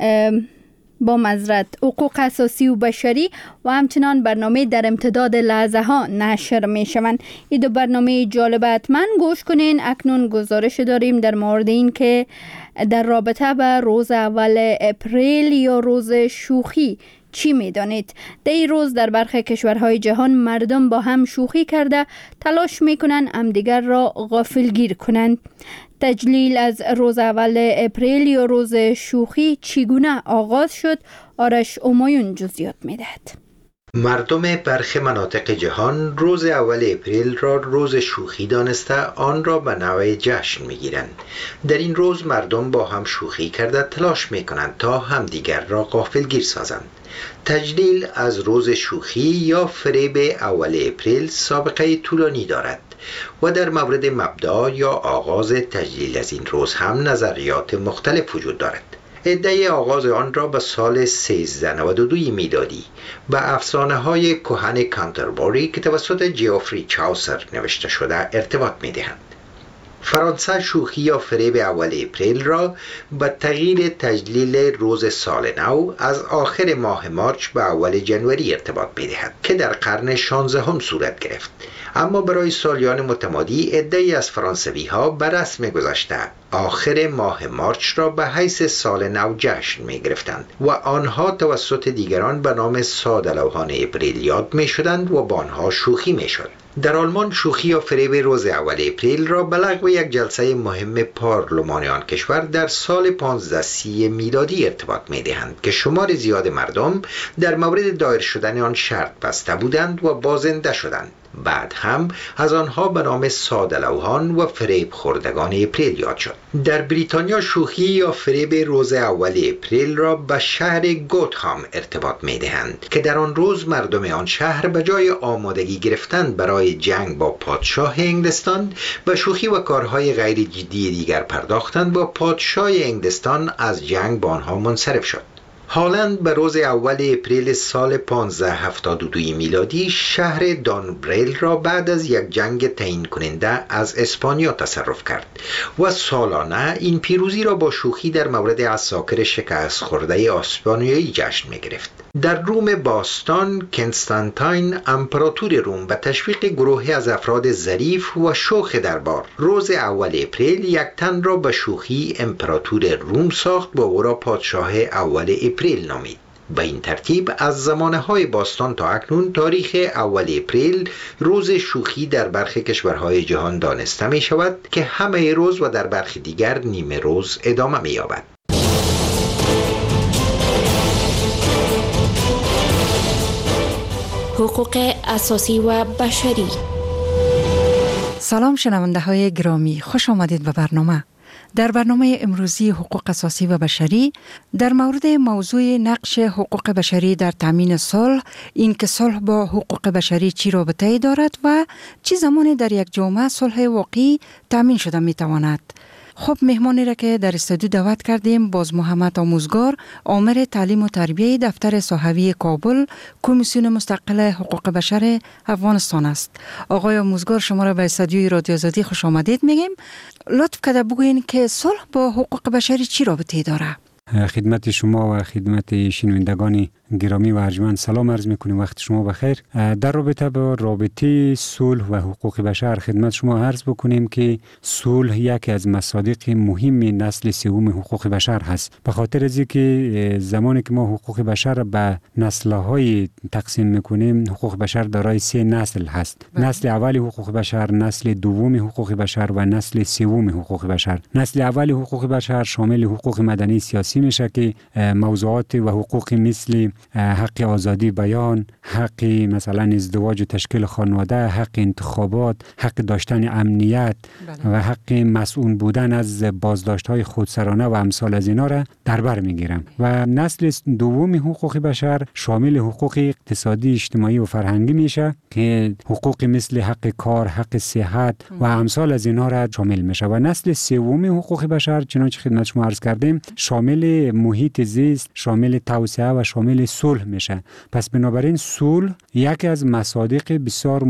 با معذرت حقوق اساسی و بشری و همچنان برنامه در امتداد لحظه ها نشر می شوند. این دو برنامه جالب حتما گوش کنین. اکنون گزارش داریم در مورد این که در رابطه با روز اول اپریل یا روز شوخی چی می دانید؟ در این روز در برخی کشورهای جهان مردم با هم شوخی کرده تلاش می کنند همدیگر را غافلگیر کنند. تجلیل از روز اول اپریل یا روز شوخی چگونه آغاز شد؟ آرش امایون جزئیات می دهد. مردم برخی مناطق جهان روز اول اپریل را روز شوخی دانسته آن را به نوع جشن می گیرند. در این روز مردم با هم شوخی کرده تلاش می کنند تا همدیگر را غافلگیر سازند. تجلیل از روز شوخی یا فریب اول اپریل سابقه طولانی دارد و در مورد مبدا یا آغاز تجلیل از این روز هم نظریات مختلف وجود دارد. ادعای آغاز آن را به سال 1392 میلادی به افسانه های کهن کانتربری که توسط جیوفری چاوسر نوشته شده ارتباط می دهند. فرانسه شوخی یا فریب اول اپریل را به تغییر تجلیل روز سال نو از آخر ماه مارچ به اول جنوری ارتباط می‌دهد که در قرن 16 صورت گرفت. اما برای سالیان متمادی عده‌ای از فرانسوی‌ها به رسم گذشته آخر ماه مارچ را به حیث سال نو جشن می‌گرفتند و آنها توسط دیگران به نام ساده‌لوحان اپریل یاد می‌شدند و با آنها شوخی می‌شد. در آلمان شوخی یا فریب روز اول اپریل را به لغو یک جلسه مهم پارلمان آن کشور در سال 1530 میلادی ارتباط می‌دهند که شمار زیاد مردم در مورد دایر شدن آن شرط بسته بودند و بازنده شدند. بعد هم از آنها به نام ساده‌لوحان و فریب خوردگان اپریل یاد شد. در بریتانیا شوخی یا فریب روز اول اپریل را به شهر گوتهام ارتباط می دهند که در آن روز مردم آن شهر به جای آمادگی گرفتن برای جنگ با پادشاه انگلستان به شوخی و کارهای غیر جدی دیگر پرداختند و پادشاه انگلستان از جنگ با آنها منصرف شد. هالند به روز اول اپریل سال 1572 میلادی شهر دانبریل را بعد از یک جنگ تعیین کننده از اسپانیا تصرف کرد و سالانه این پیروزی را با شوخی در مورد عساکر شکست خورده اسپانیایی جشن می گرفت. در روم باستان کنستانتین امپراتور روم به تشویق گروهی از افراد ظریف و شوخ دربار روز اول اپریل یک تن را به شوخی امپراتور روم ساخت و او را پادشاه اول اپریل نامید. به این ترتیب از زمانه‌های باستان تا اکنون تاریخ اول اپریل روز شوخی در برخی کشورهای جهان دانسته می شود که همه روز و در برخی دیگر نیمه روز ادامه می یابد. حقوق اساسی و بشری. سلام شنونده های گرامی، خوش آمدید به برنامه. در برنامه امروزی حقوق اساسی و بشری در مورد موضوع نقش حقوق بشری در تامین صلح، این که صلح با حقوق بشری چی رابطه‌ای دارد و چه زمانی در یک جامعه صلح واقعی تامین شده می تواند. خب مهمانی را که در استودیو دعوت کردیم باز محمد آموزگار، آمر تعلیم و تربیه دفتر صحوی کابل، کمیسیون مستقل حقوق بشر افغانستان است. آقای آموزگار، شما را به استودیوی رادیو آزادی خوش آمدید میگیم. لطف کرده بگوین که صلح با حقوق بشری چی رابطه‌ای داره؟ خدمت شما و خدمت شنوندگان گرامی و ارجمند سلام عرض میکنیم، وقت شما بخیر. در رابطه با رابطه صلح و حقوق بشر خدمت شما عرض بکنیم که صلح یکی از مصادیق مهم نسل سوم حقوق بشر هست. به خاطر از اینکه زمانی که ما حقوق بشر به نسل‌های تقسیم میکنیم، حقوق بشر دارای 3 نسل هست. نسل اول حقوق بشر، نسل دوم حقوق بشر و نسل سوم حقوق بشر. نسل اول حقوق بشر شامل حقوق مدنی سیاسی میشه که موضوعات و حقوق مثل حق آزادی بیان، حق مثلا ازدواج و تشکیل خانواده، حق انتخابات، حق داشتن امنیت و حق مسئول بودن از بازداشت‌های خودسرانه و امثال از اینا را در بر میگیرم. و نسل دوم حقوق بشر شامل حقوق اقتصادی، اجتماعی و فرهنگی میشه که حقوق مثل حق کار، حق صحت و امثال از اینا را شامل میشه. و نسل سوم حقوق بشر چنانچه خدمت شما عرض کردیم شامل محیط زیست، شامل توسعه و شامل صلح میشه. پس بنابراین صلح یکی از مصادیق بسیار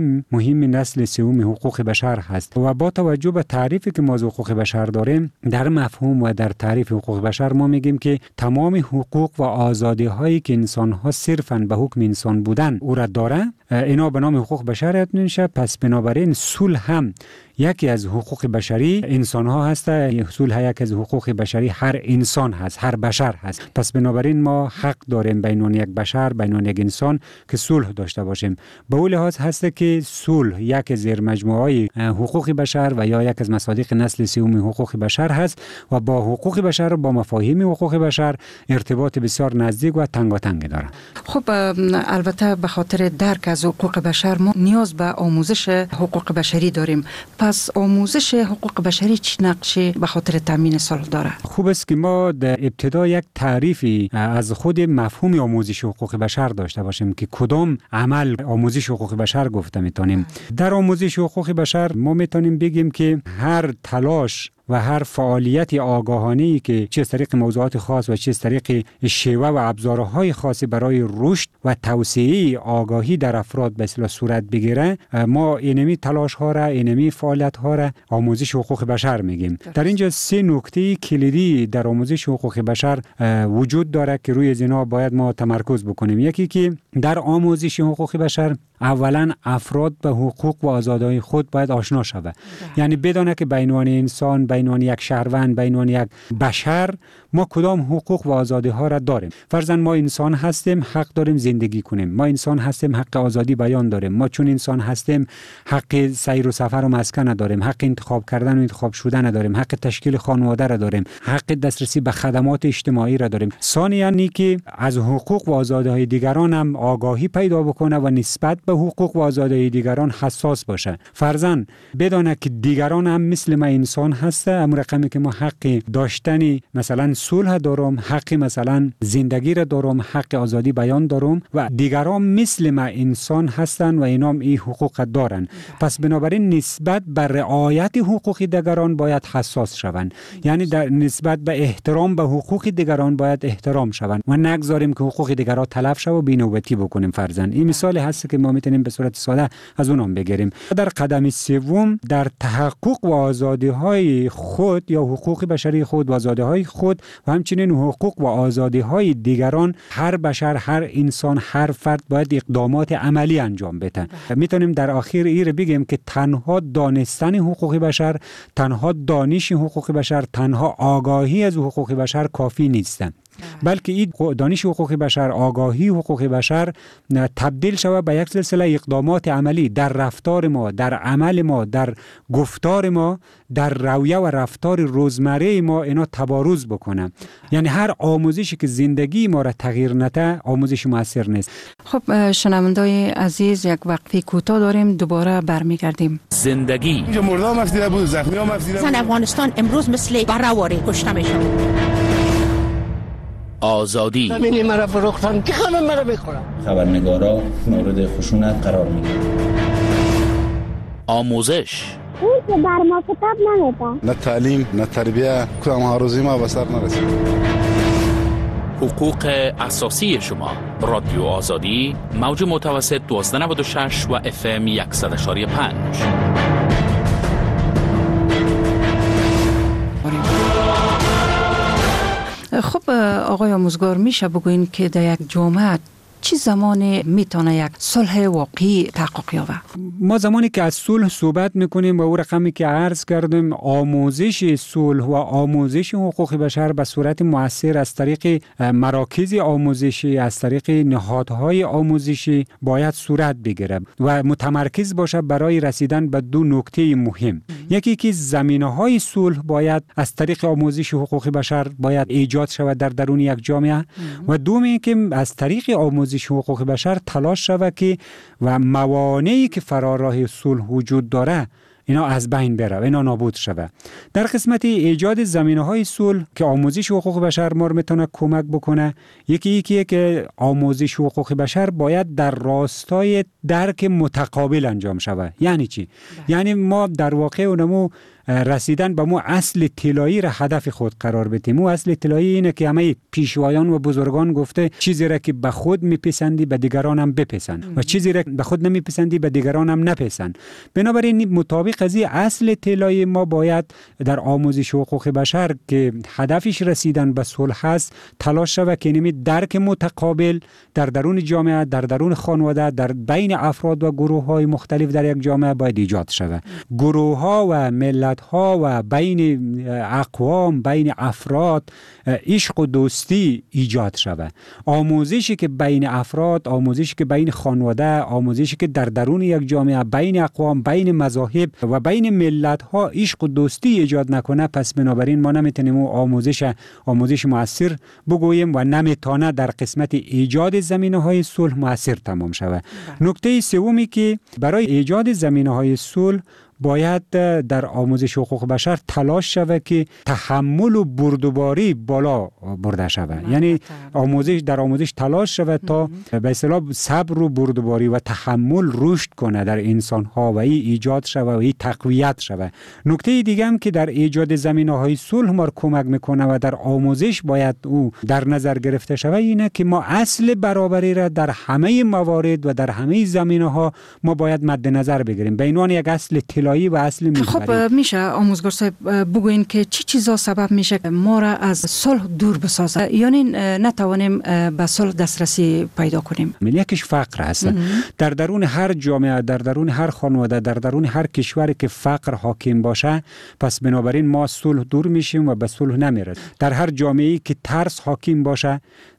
مهم نسل سوم حقوق بشر هست. و با توجه به تعریفی که ما از حقوق بشر داریم، در مفهوم و در تعریف حقوق بشر ما میگیم که تمام حقوق و آزادی هایی که انسان ها صرفاً به حکم انسان بودن او را داره، اینا به نام حقوق بشر یاد میشه. پس بنابراین صلح هم یکی از حقوق بشری انسان ها هست. صلح یکی از حقوق بشری هر انسان هست، هر بشر هست. پس بنابراین ما حق داریم بین یک بشر، بین یک انسان که صلح داشته باشیم. به اون لحاظ هست که صلح یک زیر مجموعه حقوق بشر و یا یک از مصادیق نسل سوم حقوق بشر هست و با حقوق بشر و با مفاهیم حقوق بشر ارتباط بسیار نزدیک و تنگاتنگ داره. خب البته به خاطر درک از حقوق بشر ما نیاز به آموزش حقوق بشری داریم. پس آموزش حقوق بشری چه نقشی به خاطر تامین صلح داره؟ خوب است که ما در ابتدا یک تعریفی از خود مفهوم آموزش حقوق بشر داشته باشیم که کدام عمل آموزش حقوق بشر گفته میتونیم. در آموزش حقوق بشر ما میتونیم بگیم که هر تلاش و هر فعالیت آگاهانه‌ای که چه از طریق موضوعات خاص و چه از طریق شیوه و ابزارهای خاصی برای رشد و توسعه آگاهی در افراد به اصطلاح صورت بگیره، ما اینمی تلاش ها را، اینمی فعالیت ها را آموزش حقوق بشر میگیم. در اینجا 3 نکته کلیدی در آموزش حقوق بشر وجود داره که روی اینا باید ما تمرکز بکنیم. یکی که در آموزش حقوق بشر اولا افراد به حقوق و آزادی‌های خود باید آشنا شود. یعنی بدونه که بین عنوان انسان، بین عنوان یک شهروند، بین عنوان یک بشر ما کدام حقوق و آزادی‌ها را داریم. فرضاً ما انسان هستیم، حق داریم زندگی کنیم. ما انسان هستیم، حق آزادی بیان داریم. ما چون انسان هستیم حق سیر و سفر و مسکن داریم، حق انتخاب کردن و انتخاب شدن داریم، حق تشکیل خانواده را داریم، حق دسترسی به خدمات اجتماعی را داریم. ثانیاً که از حقوق و آزادی‌های دیگران هم آگاهی پیدا بکنه و نسبت به حقوق و آزادی دیگران حساس باشه. فرضاً بدانه که دیگران هم مثل ما انسان هسته، اما رقمی که ما حق داشتن مثلا صلح دارم، حق مثلا زندگی را دارم، حق آزادی بیان دارم و دیگران مثل ما انسان هستن و اینام این حقوق دارن. پس بنابراین نسبت به رعایت حقوق دیگران باید حساس شوند. یعنی در نسبت به احترام به حقوق دیگران باید احترام شوند و نگذاریم که حقوق دیگران تلف شه و بی‌نوبتی بکنیم. فرضاً این مثالی هست که ما میتونیم به صورت ساده از اونم بگیریم. در قدم سوم در تحقق و آزادی‌های خود یا حقوق بشری خود و آزادی‌های خود و همچنین حقوق و آزادی‌های دیگران هر بشر، هر انسان، هر فرد باید اقدامات عملی انجام بده. میتونیم در آخر این بگیم که تنها دانستن حقوق بشر، تنها دانش حقوق بشر، تنها آگاهی از حقوق بشر کافی نیست، بلکه این دانش حقوق بشر، آگاهی حقوق بشر تبدیل شود به یک سلسله اقدامات عملی در رفتار ما، در عمل ما، در گفتار ما، در رویه و رفتار روزمره ما اینا تبارز بکنه. یعنی هر آموزشی که زندگی ما را تغییر نده آموزش موثر نیست. خب شنوندای عزیز، یک وقفه کوتاه داریم، دوباره برمیگردیم. زندگی اینجا مرده هم افزیده بود، زخمی هم افزیده بود. افغانستان امروز مثل بره‌واره کشته میشه. آزادی همین مرا فروختن که خانم مرا بخورم. خبرنگارا مورد خشونت قرار میگیرن. آموزش اون که بر ما کتاب نمیده. نه تعلیم، نه تربیه، کدام هاروزی ما به سر نرسید. حقوق اساسی شما. رادیو آزادی، موج متوسط 1296 و FM 100.5. خب آقای آموزگار، میشه بگوین که در یک جامعه چه زمانی میتونه یک صلح واقعی تحقق یابه؟ ما زمانی که از صلح صحبت میکنیم و او رقمی که عرض کردیم، آموزش صلح و آموزش حقوق بشر به صورت مؤثر از طریق مراکز آموزشی، از طریق نهادهای آموزشی باید صورت بگیره و متمرکز باشه برای رسیدن به دو نکته مهم. یکی که زمینه‌های صلح باید از طریق آموزش حقوق بشر باید ایجاد شود در درون یک جامعه و دومی که از طریق آموزش حقوق بشر تلاش شود که و موانعی که فراراه صلح وجود داره اینا از بین بره، اینا نابود شود. در قسمت ایجاد زمینه‌های صلح که آموزش حقوق بشر ما میتونه کمک بکنه، یکی که آموزش حقوق بشر باید در راستای درک متقابل انجام شود. یعنی چی؟ یعنی ما در واقع اونمو رسیدن به مو اصل طلایی را هدف خود قرار بدیم. مو اصل طلایی اینه که همه پیشوایان و بزرگان گفته چیزی را که به خود میپسندی به دیگران هم بپسند و چیزی را به خود نمیپسندی به دیگران هم نپسند. بنابراین مطابق از این اصل طلایی ما باید در آموزش حقوق بشر که هدفش رسیدن به صلح است تلاش شود که نمی درک متقابل در درون جامعه، در درون خانواده، در بین افراد و گروه‌های مختلف در یک جامعه باید ایجاد شود. گروه‌ها و ملت ها و بین اقوام، بین افراد عشق و دوستی ایجاد شود. آموزشی که بین افراد، آموزشی که بین خانواده، آموزشی که در درون یک جامعه بین اقوام، بین مذاهب و بین ملت ها عشق و دوستی ایجاد نکنه، پس بنابراین ما نمیتونیم آموزش مؤثر بگوییم و نمیتونه در قسمت ایجاد زمینه‌های صلح مؤثر تمام شود. نکته سومی که برای ایجاد زمینه‌های صلح باید در آموزش حقوق بشر تلاش شود که تحمل و بردباری بالا برده شود. یعنی در آموزش تلاش شود تا به اصطلاح صبر و بردباری و تحمل رشد کنه در انسان ها و این ایجاد شود و این تقویت شود. نکته دیگه هم که در ایجاد زمینه‌های صلح ما کمک میکنه و در آموزش باید او در نظر گرفته شود اینه که ما اصل برابری را در همه موارد و در همه زمینه‌ها ما باید مد نظر بگیریم به عنوان یک اصل و اصل می‌بریم. خب میشه آموزگار صاحب بگوین که چی چیزا سبب میشه ما را از صلح دور بسازه، یعنی نتوانیم به صلح دسترسی پیدا کنیم؟ یکیش فقر هست. در درون هر جامعه، در درون هر خانواده، در درون هر کشوری که فقر حاکم باشه، پس بنابراین ما صلح دور میشیم و به صلح نمیرسیم. در هر جامعه‌ای که ترس حاکم باشه،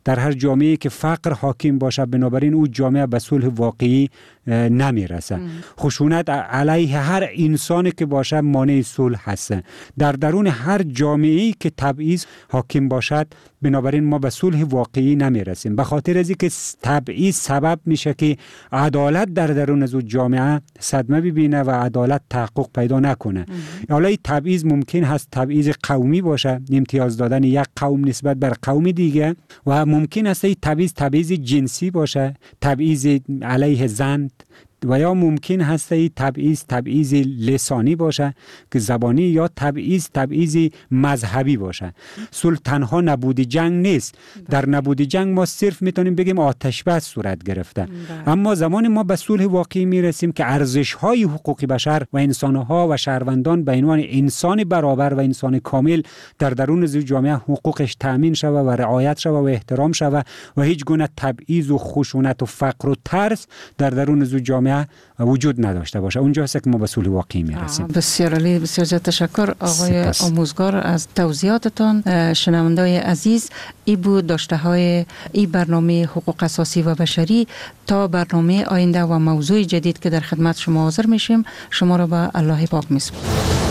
در هر جامعه که فقر حاکم باشه، بنابراین او جامعه به صلح واقعی نمیرسه. خشونت علیه هر انسانی که باشه مانع صلح هست. در درون هر جامعه‌ای که تبعیض حاکم باشد، بنابراین ما به صلح واقعی نمیرسیم. به خاطر از اینکه تبعیض سبب میشه که عدالت در درون از جامعه صدمه ببینه و عدالت تحقق پیدا نکنه. حالا تبعیض ممکن هست تبعیض قومی باشه، امتیاز دادن یک قوم نسبت بر قوم دیگه، و ممکن است تبعیض جنسی باشه، تبعیض علیه زن، و یا ممکن هست تبعیض لسانی باشه که زبانی، یا تبعیض مذهبی باشه. صلح تنها نبود جنگ نیست. در نبود جنگ ما صرف میتونیم بگیم آتش بس صورت گرفته. اما زمان ما به صلح واقعی میرسیم که ارزش‌های حقوق بشر و انسان‌ها و شهروندان به عنوان انسان برابر و انسان کامل در درون جامعه حقوقش تأمین شود و رعایت شود و احترام شود و هیچ گونه تبعیض و خشونت و فقر و ترس در درون جامعه وجود نداشته باشه. اونجا هست که ما به صلح واقعی میرسیم. بسیار عالی، بسیار زیاد تشکر آقای آموزگار از توضیحاتتان. شنونده‌های عزیز، ای بود داشته های این برنامه حقوق اساسی و بشری. تا برنامه آینده و موضوع جدید که در خدمت شما حاضر میشیم، شما را به الله پاک میسپارم.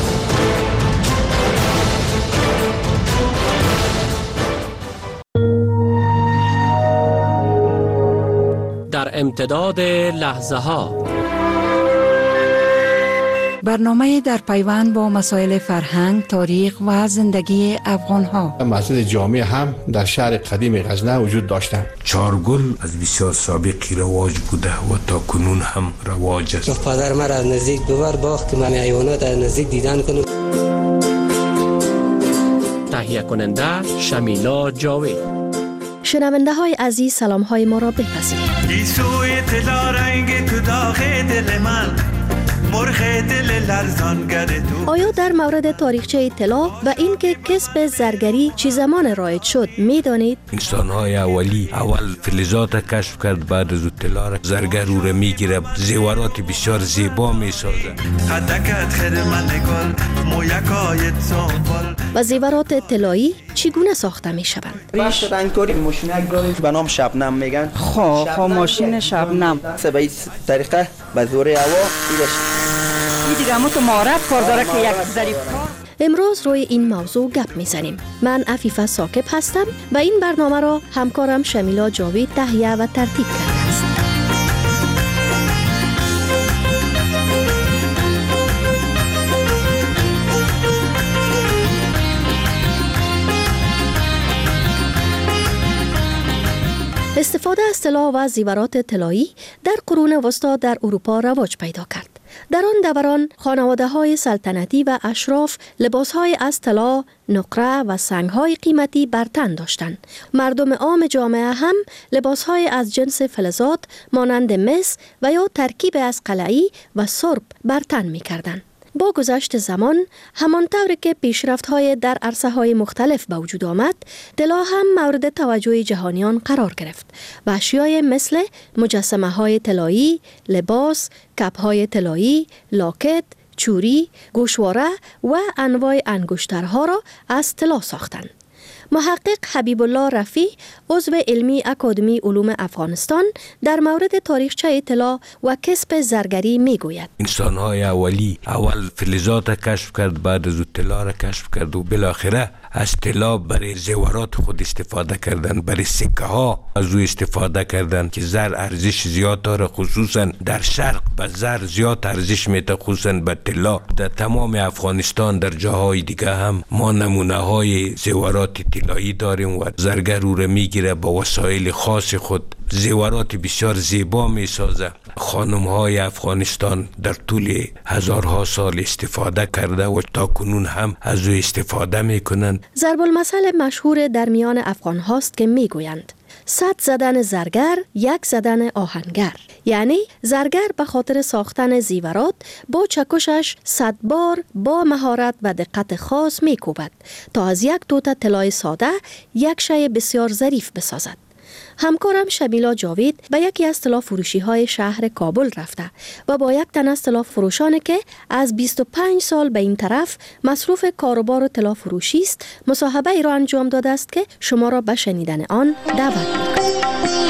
در امتداد لحظه ها، برنامه در پیوند با مسائل فرهنگ، تاریخ و زندگی افغان ها. مسجد جامع هم در شهر قدیم غزنه وجود داشتند. چارگل از بسیار سابقی رواج بوده و تا کنون هم رواج است. پدر من از نزدیک ببر باخت من حیوانات از نزدیک دیدن کنم. تهیه کننده شمیلا جاوید. شنونده های عزیز، سلام های ما را بپذیرید. ایسوی طلا رنگ تو داغ دل من، مرغ دل لرزانگر تو. آیا در مورد تاریخچه طلا و اینکه کسب زرگری چه زمان رایج شد میدانید؟ انسان‌های اولی اول فلزات کشف کرد، بعد از طلا را زرگر او را میگیره، زیورات بسیار زیبا میسازه. قدکت خرمن گل مویکایت سنبال. و زیورات طلایی چگونه ساخته میشوند؟ بخش رنگکاری ماشینک داریم به نام شبنم میگن. خب ماشین شبنم به این طریقه به زور هوا این دیگه تو مهارت کار داره که یک ظریف. امروز روی این موضوع گپ میزنیم. من عفیفه ثاقب هستم و این برنامه را همکارم شمیلا جاوید تهیه و ترتیب کرده است. استفاده از طلا و زیورات طلایی در قرون وسطا در اروپا رواج پیدا کرد. در آن دوران خانواده‌های سلطنتی و اشراف لباس‌های از طلا، نقره و سنگ‌های قیمتی بر تن داشتند. مردم عام جامعه هم لباس‌های از جنس فلزات مانند مس و یا ترکیب از قلعی و سرب بر تن می‌کردند. با گذشت زمان، همانطور که پیشرفت‌های در عرصه‌های مختلف به وجود آمد، طلا هم مورد توجه جهانیان قرار گرفت و اشیای مثل مجسمه‌های طلایی، لباس، کپ‌های طلایی، لاکت، چوری، گوشواره و انواع انگشترها را از طلا ساختند. محقق حبیب الله رفیع، عضو علمی اکادمی علوم افغانستان، در مورد تاریخچه طلا و کسب زرگری میگوید: انسان‌های اولی اول فلزات کشف کرد، بعد از طلا را کشف کرد و بالاخره از طلا برای زیورات خود استفاده کردن، برای سکه ها از او استفاده کردن که زر ارزش زیاد داره، خصوصا در شرق به زر زیاد ارزش میده، خصوصا به طلا. در تمام افغانستان در جاهای دیگه هم ما نمونه های زیورات طلایی داریم و زرگر او را میگیره با وسایل خاص خود، زیورات بسیار زیبا میسازه. خانم های افغانستان در طول هزارها سال استفاده کرده و تا کنون هم از او استفاده میکنند. ضرب المثل مشهور در میان افغان هاست که میگویند 100 زدن زرگر 1 زدن آهنگر. یعنی زرگر به خاطر ساختن زیورات با چکشش 100 بار با مهارت و دقت خاص میکوبد تا از یک توته طلای ساده یک شی بسیار ظریف بسازد. همکارم شمیلا جاوید به یکی از طلا فروشی های شهر کابل رفته و با یک تن از طلا فروشانی که از 25 سال به این طرف مصروف کاروبار طلا فروشی است مصاحبه ای را انجام داده است که شما را به شنیدن آن دعوت می‌کنم.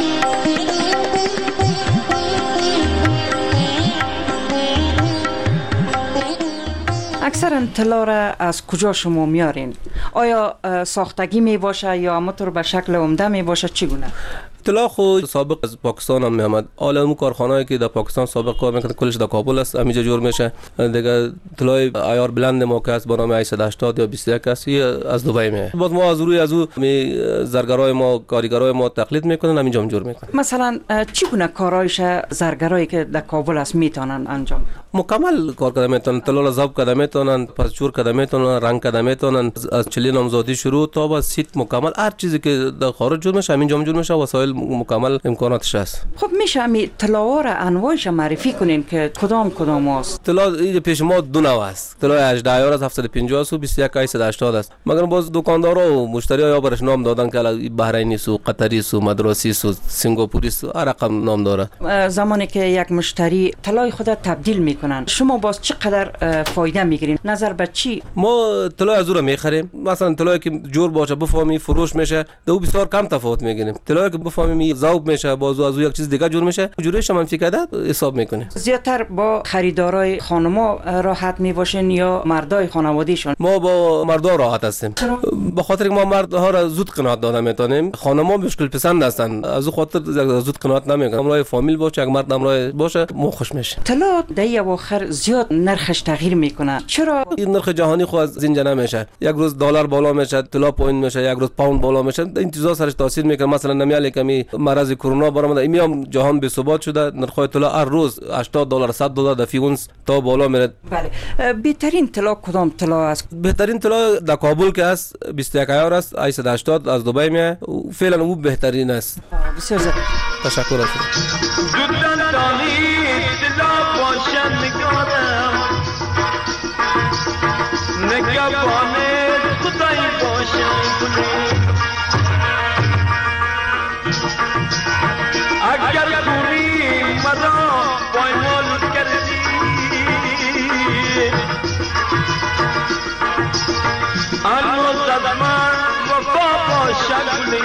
اکثرا طلا را از کجا شما میارین؟ آیا ساختگی می باشه یا همونطور به شکل عمده می باشه؟ چگونه؟ طلا خود سابق از پاکستان هم میامد. حالا اون کارخانه‌ای که در پاکستان سابق کار میکنه کلش در کابل است، همینجا جور میشه. دیگه طلای عیار بلند ما که است با نام 880 یا 21 است از دبی میاد. بعد ما از روی از او زرگرای ما کارگرای ما تقلید میکنن، همینجا جور میکنن. مثلا چگونه کارایش زرگرایی که در کابل است میتونن انجام؟ مکمل کار کرده میتونن، طلا را ضبط کرده میتونن، پس چور کرده میتونن، رنگ کرده میتونن، از چلی نامزادی شروع تا با سیت مکمل هر چیزی که در خارج جور میشه همینجا جور میشه، وسایل مکمل امکاناتش هست. خب میشه می طلا را انواعش معرفی کنین که کدام است؟ طلا پیش ما دو نوع است. طلا 18000 از 750 است و 21880 است. مگر باز دکاندارا و مشتری‌ها یا برش نام دادن که بحرینی سو، قطری سو، مدراسی سو، سنگاپوری سو، هر رقم نام داره. زمانی که یک مشتری طلای خود تبدیل میکنن شما باز چقدر فایده میگیرین؟ نظر به چی؟ ما طلا از اون میخریم. مثلا طلایی که جور باشه بفهمی فروش میشه، دو بسیار کم تفاوت میگیریم. طلایی که بفهمی ذوب میشه باز از یک چیز دیگه جور میشه، جورش منفی کرده حساب میکنه. زیاتر با خریدارای خانما راحت میباشین یا مردای خانوادهشون؟ ما با مردا راحت هستیم. به خاطر که ما مردها را زود قناعت داده میتونیم. خانما مشکل پسند هستن، از خاطر زود قناعت نمیکنن. امرای فامیل باشه، یک مرد امرای باشه، مو خوش میشه. طلا در اواخر زیاد نرخش تغییر میکنه. چرا؟ این نرخ جهانی خود از اینجا نمیشه. یک روز دلار بالا میشه، طلا پایین میشه، یک روز پوند بالا میشه. این چیزا سرش تاثیر میکنه. مثلا نمیاله کمی مرض کرونا برآمده، اینم جهان بی ثبات شده. نرخ طلا هر روز $80 $100 در فی اونس تا بالا میره. بله. بهترین طلا کدام طلا است؟ بهترین طلا در کابل که است 21000 است، 880 از دبی میاد. فعلا او بهترین است. بسیار زیاد تشکر است. اگر کوری مرا پایمال کردی آن زدمان وفا باشد.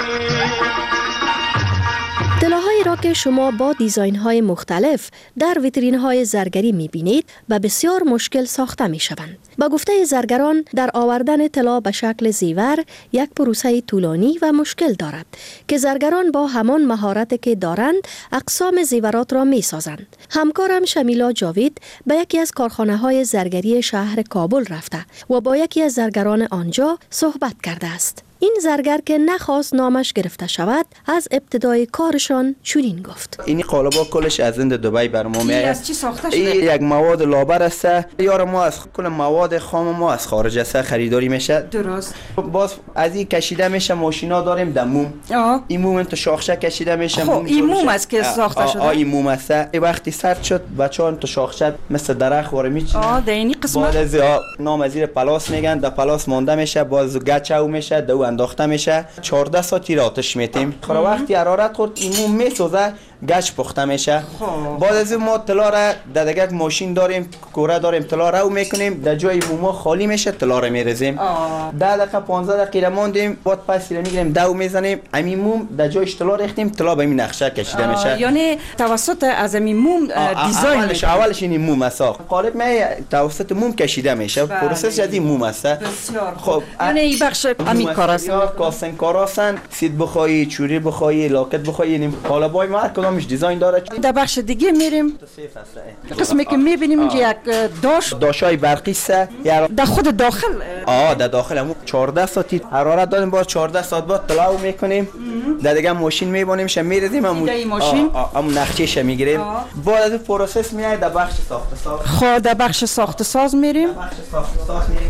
طلاهایی را که شما با دیزاین های مختلف در ویترین های زرگری می بینید و بسیار مشکل ساخته می شوند. با گفته زرگران در آوردن طلا به شکل زیور یک پروسه طولانی و مشکل دارد که زرگران با همان مهارت که دارند اقسام زیورات را می سازند. همکارم شمیلا جاوید به یکی از کارخانه های زرگری شهر کابل رفته و با یکی از زرگران آنجا صحبت کرده است. این زرگر که نخواست نامش گرفته شود از ابتدای کارشان چنین گفت: این قالبا کلش از هند دبی بر ما میاد. از چی ساخته شده؟ این یک مواد لابر است. یار ما از کل مواد خام ما از خارج است خریداری میشه. درست. باز از این کشیده میشه، ماشینا داریم در موم. این موم تو شاخشه کشیده میشه. خب این موم است که ساخته شده. این موم است. وقتی سرد شد بچه‌ها تو شاخشه مثل درخت واره میچینن. در این قسمت بعد از نام از زیر پلاس میگن، در پلاس مونده میشه، باز گچو میشه، دو انداخته میشه. 14 ساعت آتش میتیم. وقتی حرارت خورد این موم میسوزه، گچ پخته میشه. بعد از ما طلا را در یک ماشین داریم، کوره داریم، طلا رو میکنیم، در جای موما خالی میشه، طلا رو میریزیم. 10 دقیقه 15 دقیقه ماندیم، بعد پس رو میگیریم، دو میزنیم، همین موم در جایش طلا ریختیم، طلا به این نقشه کشیده میشه. یعنی توسط از همین موم دیزاین اولش این موم است. قالب می توسط موم کشیده میشه. پروسس جدی موم است. خب یعنی این بخش همین کار است. کاسن کار هستن، سید بخوایی، چوری بخوایی، لاکت بخوایی، قالبای ما کدامش دیزاین داره. در بخش دیگه میریم. قسمی که میبینیم اینجا یک داشای برقی است. در خود داخل در داخل همون 14 ساعتی حرارت داریم، باز 14 ساعت بعد طلا میکنیم، در دیگه ماشین میبونیم، میریزیم، همون ماشین همون نقشهش میگیریم. بعد از پروسس میاد در بخش ساخت ساز. خب در بخش ساخت ساز میریم.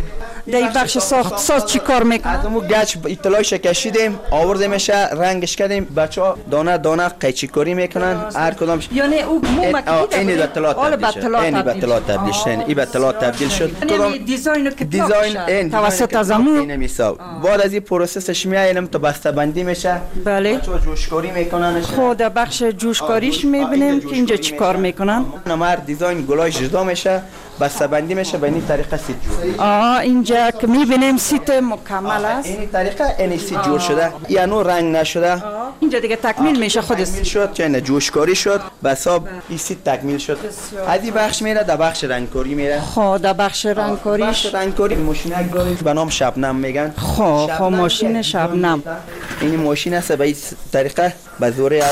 در بخش ساخت ساز چی کار میکنن؟ از اون گچ اطلاعش کشیدیم آوردیمش رنگش کردیم بچه‌ها دانه دانه قیچی کاری میکنن هر کدامش یعنی او مومکی این اطلاعات تبدیل شد این اطلاعات تبدیل شد یعنی دیزاینو که دیزاین توسط از امو بعد از این پروسسش میایم تا بسته بندی میشه بله بچه‌ها جوشکاری میکنن خود بخش جوشکاریش میبینیم که اینجا چی کار میکنن نمر دیزاین گلای جدا میشه بسته بندی میشه به این طریقه سیت جور اینجا که میبینیم سیت مکمل است این طریقه این سیت جور شده یعنی رنگ نشده اینجا دیگه تکمیل میشه خودش تکمیل شد چه جوشکاری شد به حساب این سیت تکمیل شد از این بخش میره در بخش رنگکاری میره در بخش رنگکاریش بخش رنگکاری ماشینک داره به نام شبنم میگن ماشین شبنم این ماشین است به این طریقه به زور هوا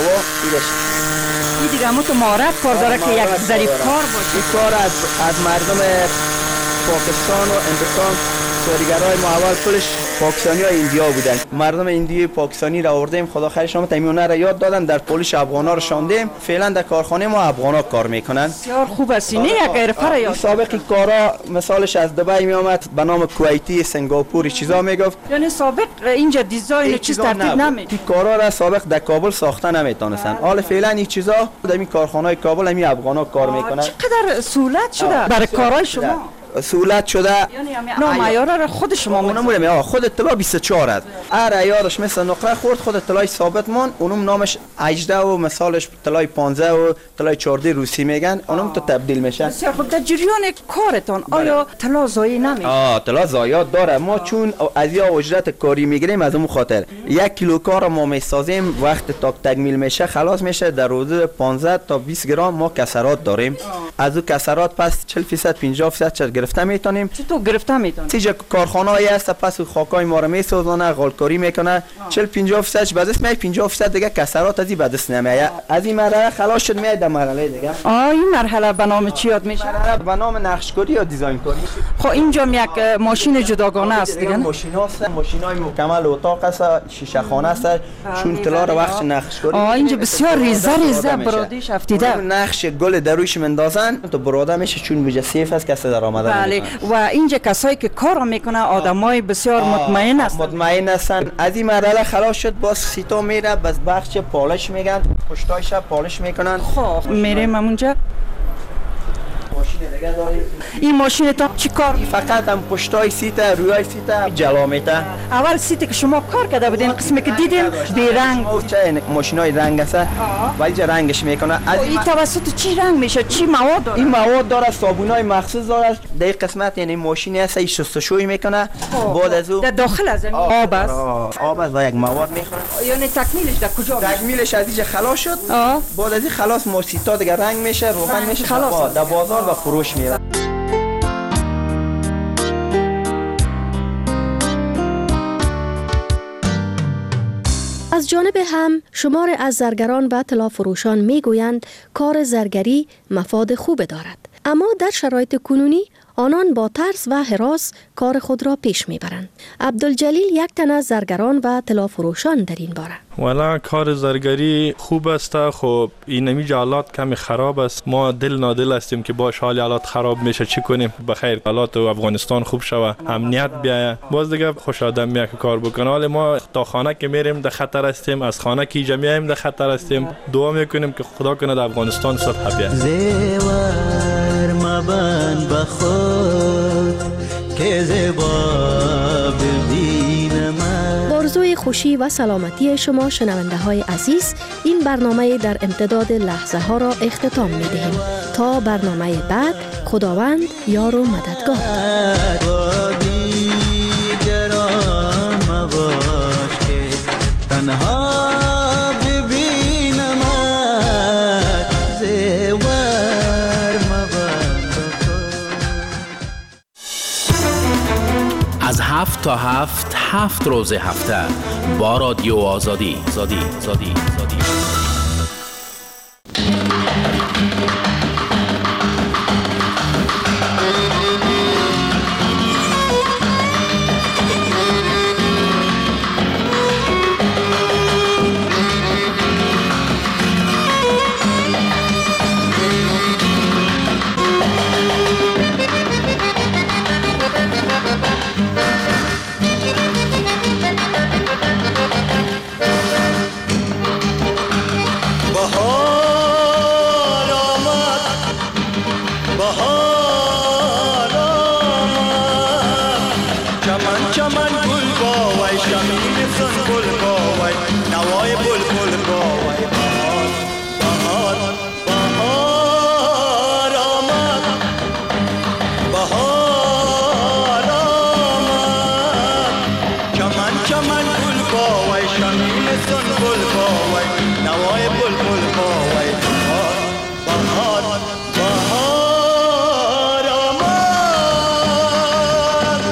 این دیگه همون تو مهارت کار داره که یک ظریف کار باشه این کار از مردم پاکستان و هندوستان کارگرای ما اول کلش پاکستانی های ایندیا بودن مردم ایندی پاکستانی را آوردیم خدا خیرش نامه تمیونه را یاد دادن در پولیش افغانا رو شاندیم فعلا در کارخانه ما افغانا کار میکنن بسیار خوب است نه یک حرفه را یاد سابقی کارا مثالش از دبی می آمد به نام کویتی سنگاپوری چیزا میگفت یعنی سابق اینجا دیزاین چیز ترتیب نمی این کارا را سابق در کابل ساخته نمیتونستن حالا فعلا این چیزا در این کارخانه کابل همین افغانا کار میکنن چقدر سهولت شده برای کارهای شما سهولت شده نه معیار را خود شما میگم خود اطلاع 24 است هر عیارش مثل نقره خورد خود اطلاع ثابت مان اونم نامش 18 و مثالش اطلاع 15 و اطلاع 14 روسی میگن اونم تو تبدیل میشه بسیار خوب در جریان کارتان آیا اطلاع ضایع نمیشه اطلاع ضایع داره ما چون از یا اجرت کاری میگیریم از اون خاطر 1 کیلو کار ما میسازیم وقت تا تکمیل میشه خلاص میشه در حدود 15 تا 20 گرم ما کسرات داریم از اون کسرات پس 40% 50% گرفته میتونیم چطور گرفته میتونیم چیزا کارخانه‌ای هست پس خاکای ما رو میسازونه غالکاری میکنه 40-50% بعد است می 50% دیگه کسرات از این بعد است نمیاد از این مرحله خلاص شد میاد در مرحله دیگه این مرحله به نام چی یاد میشه به نام نقشکاری یا دیزاین کاری خب اینجا یک ماشین جداگانه است دیگه ماشین هست ماشینای مکمل اتاق است شیشه خانه است چون طلا رو وقت نقشکاری اینجا بسیار ریزه برادیش افتیده نقش گل درویش مندازن تو براده میشه چون وجه سیف است کسی در آمده بله و اینجا کسایی که کار میکنه آدمای بسیار مطمئن هستن مطمئن هستن از این مرحله خلاص شد باز سیتا میره بس بخش پالش میگن پشتایش پالش میکنن خب میریم اونجا ماشین دیگه داریم این ماشین تا چی کار فقط هم پشتای سیتا روی سیتا جلا میته اول سیتی که شما کار کرده بودین قسمی که دیدیم بی رنگ چه ماشینای رنگ است ولی چه رنگش میکنه از این توسط چی رنگ میشه چی مواد داره این مواد داره صابونای مخصوص داره در قسمت یعنی ماشینی است شستشویی میکنه بعد از در داخل از آب است آب است و یک مواد میخوره یعنی تکمیلش در کجا تکمیلش از اینجا خلاص شد بعد از این خلاص موسیتا دیگه رنگ میشه روغن میشه خلاص در بازار و فروش میره از جانب هم شمار از زرگران و طلا فروشان میگویند کار زرگری مفاد خوب دارد اما در شرایط کنونی آنان با ترس و هراس کار خود را پیش میبرند. عبدالجلیل یک تن از زرگران و طلا فروشان در این باره. والا کار زرگری خوب است خب این نمی حالات کمی خراب است ما دل نادل هستیم که باش حال حالات خراب میشه چی کنیم بخیر حالات افغانستان خوب شوه امنیت بیاید باز دیگه خوش آدم میاد که کار بکنه حال ما تا خانه که میریم در خطر هستیم از خانه که جمعیم در خطر هستیم دعا میکنیم که خدا کنه در افغانستان صلح بیاید زیور مبن بخود که زیبا ببینم. آرزوی خوشی و سلامتی شما شنونده های عزیز این برنامه در امتداد لحظه ها را اختتام می دهیم تا برنامه بعد خداوند یار و مددگار. از 7 تا 7 روز هفته با رادیو آزادی. سنبل باوی نوای بلبل باوی بهار بهار آمد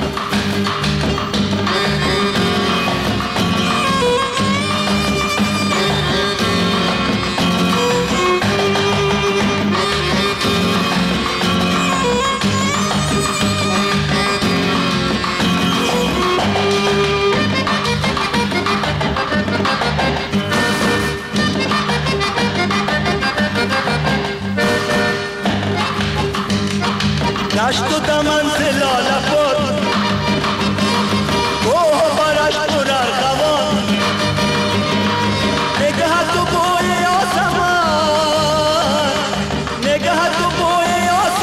دشت و دمن زلاله بود گوه برش پر ارغوان نگه تو بوی آسمان نگه تو بوی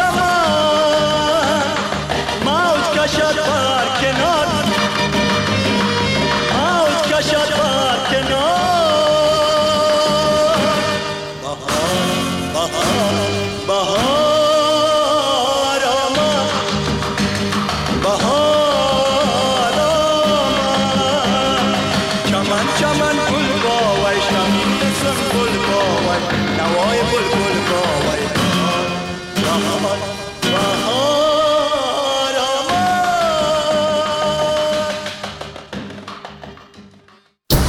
آسمان موج کشد بر کنار موج کشد بر کنار بهار بهار بهار چمن گل باوی شمین سنبل باوی نوای بلبل باوی بهار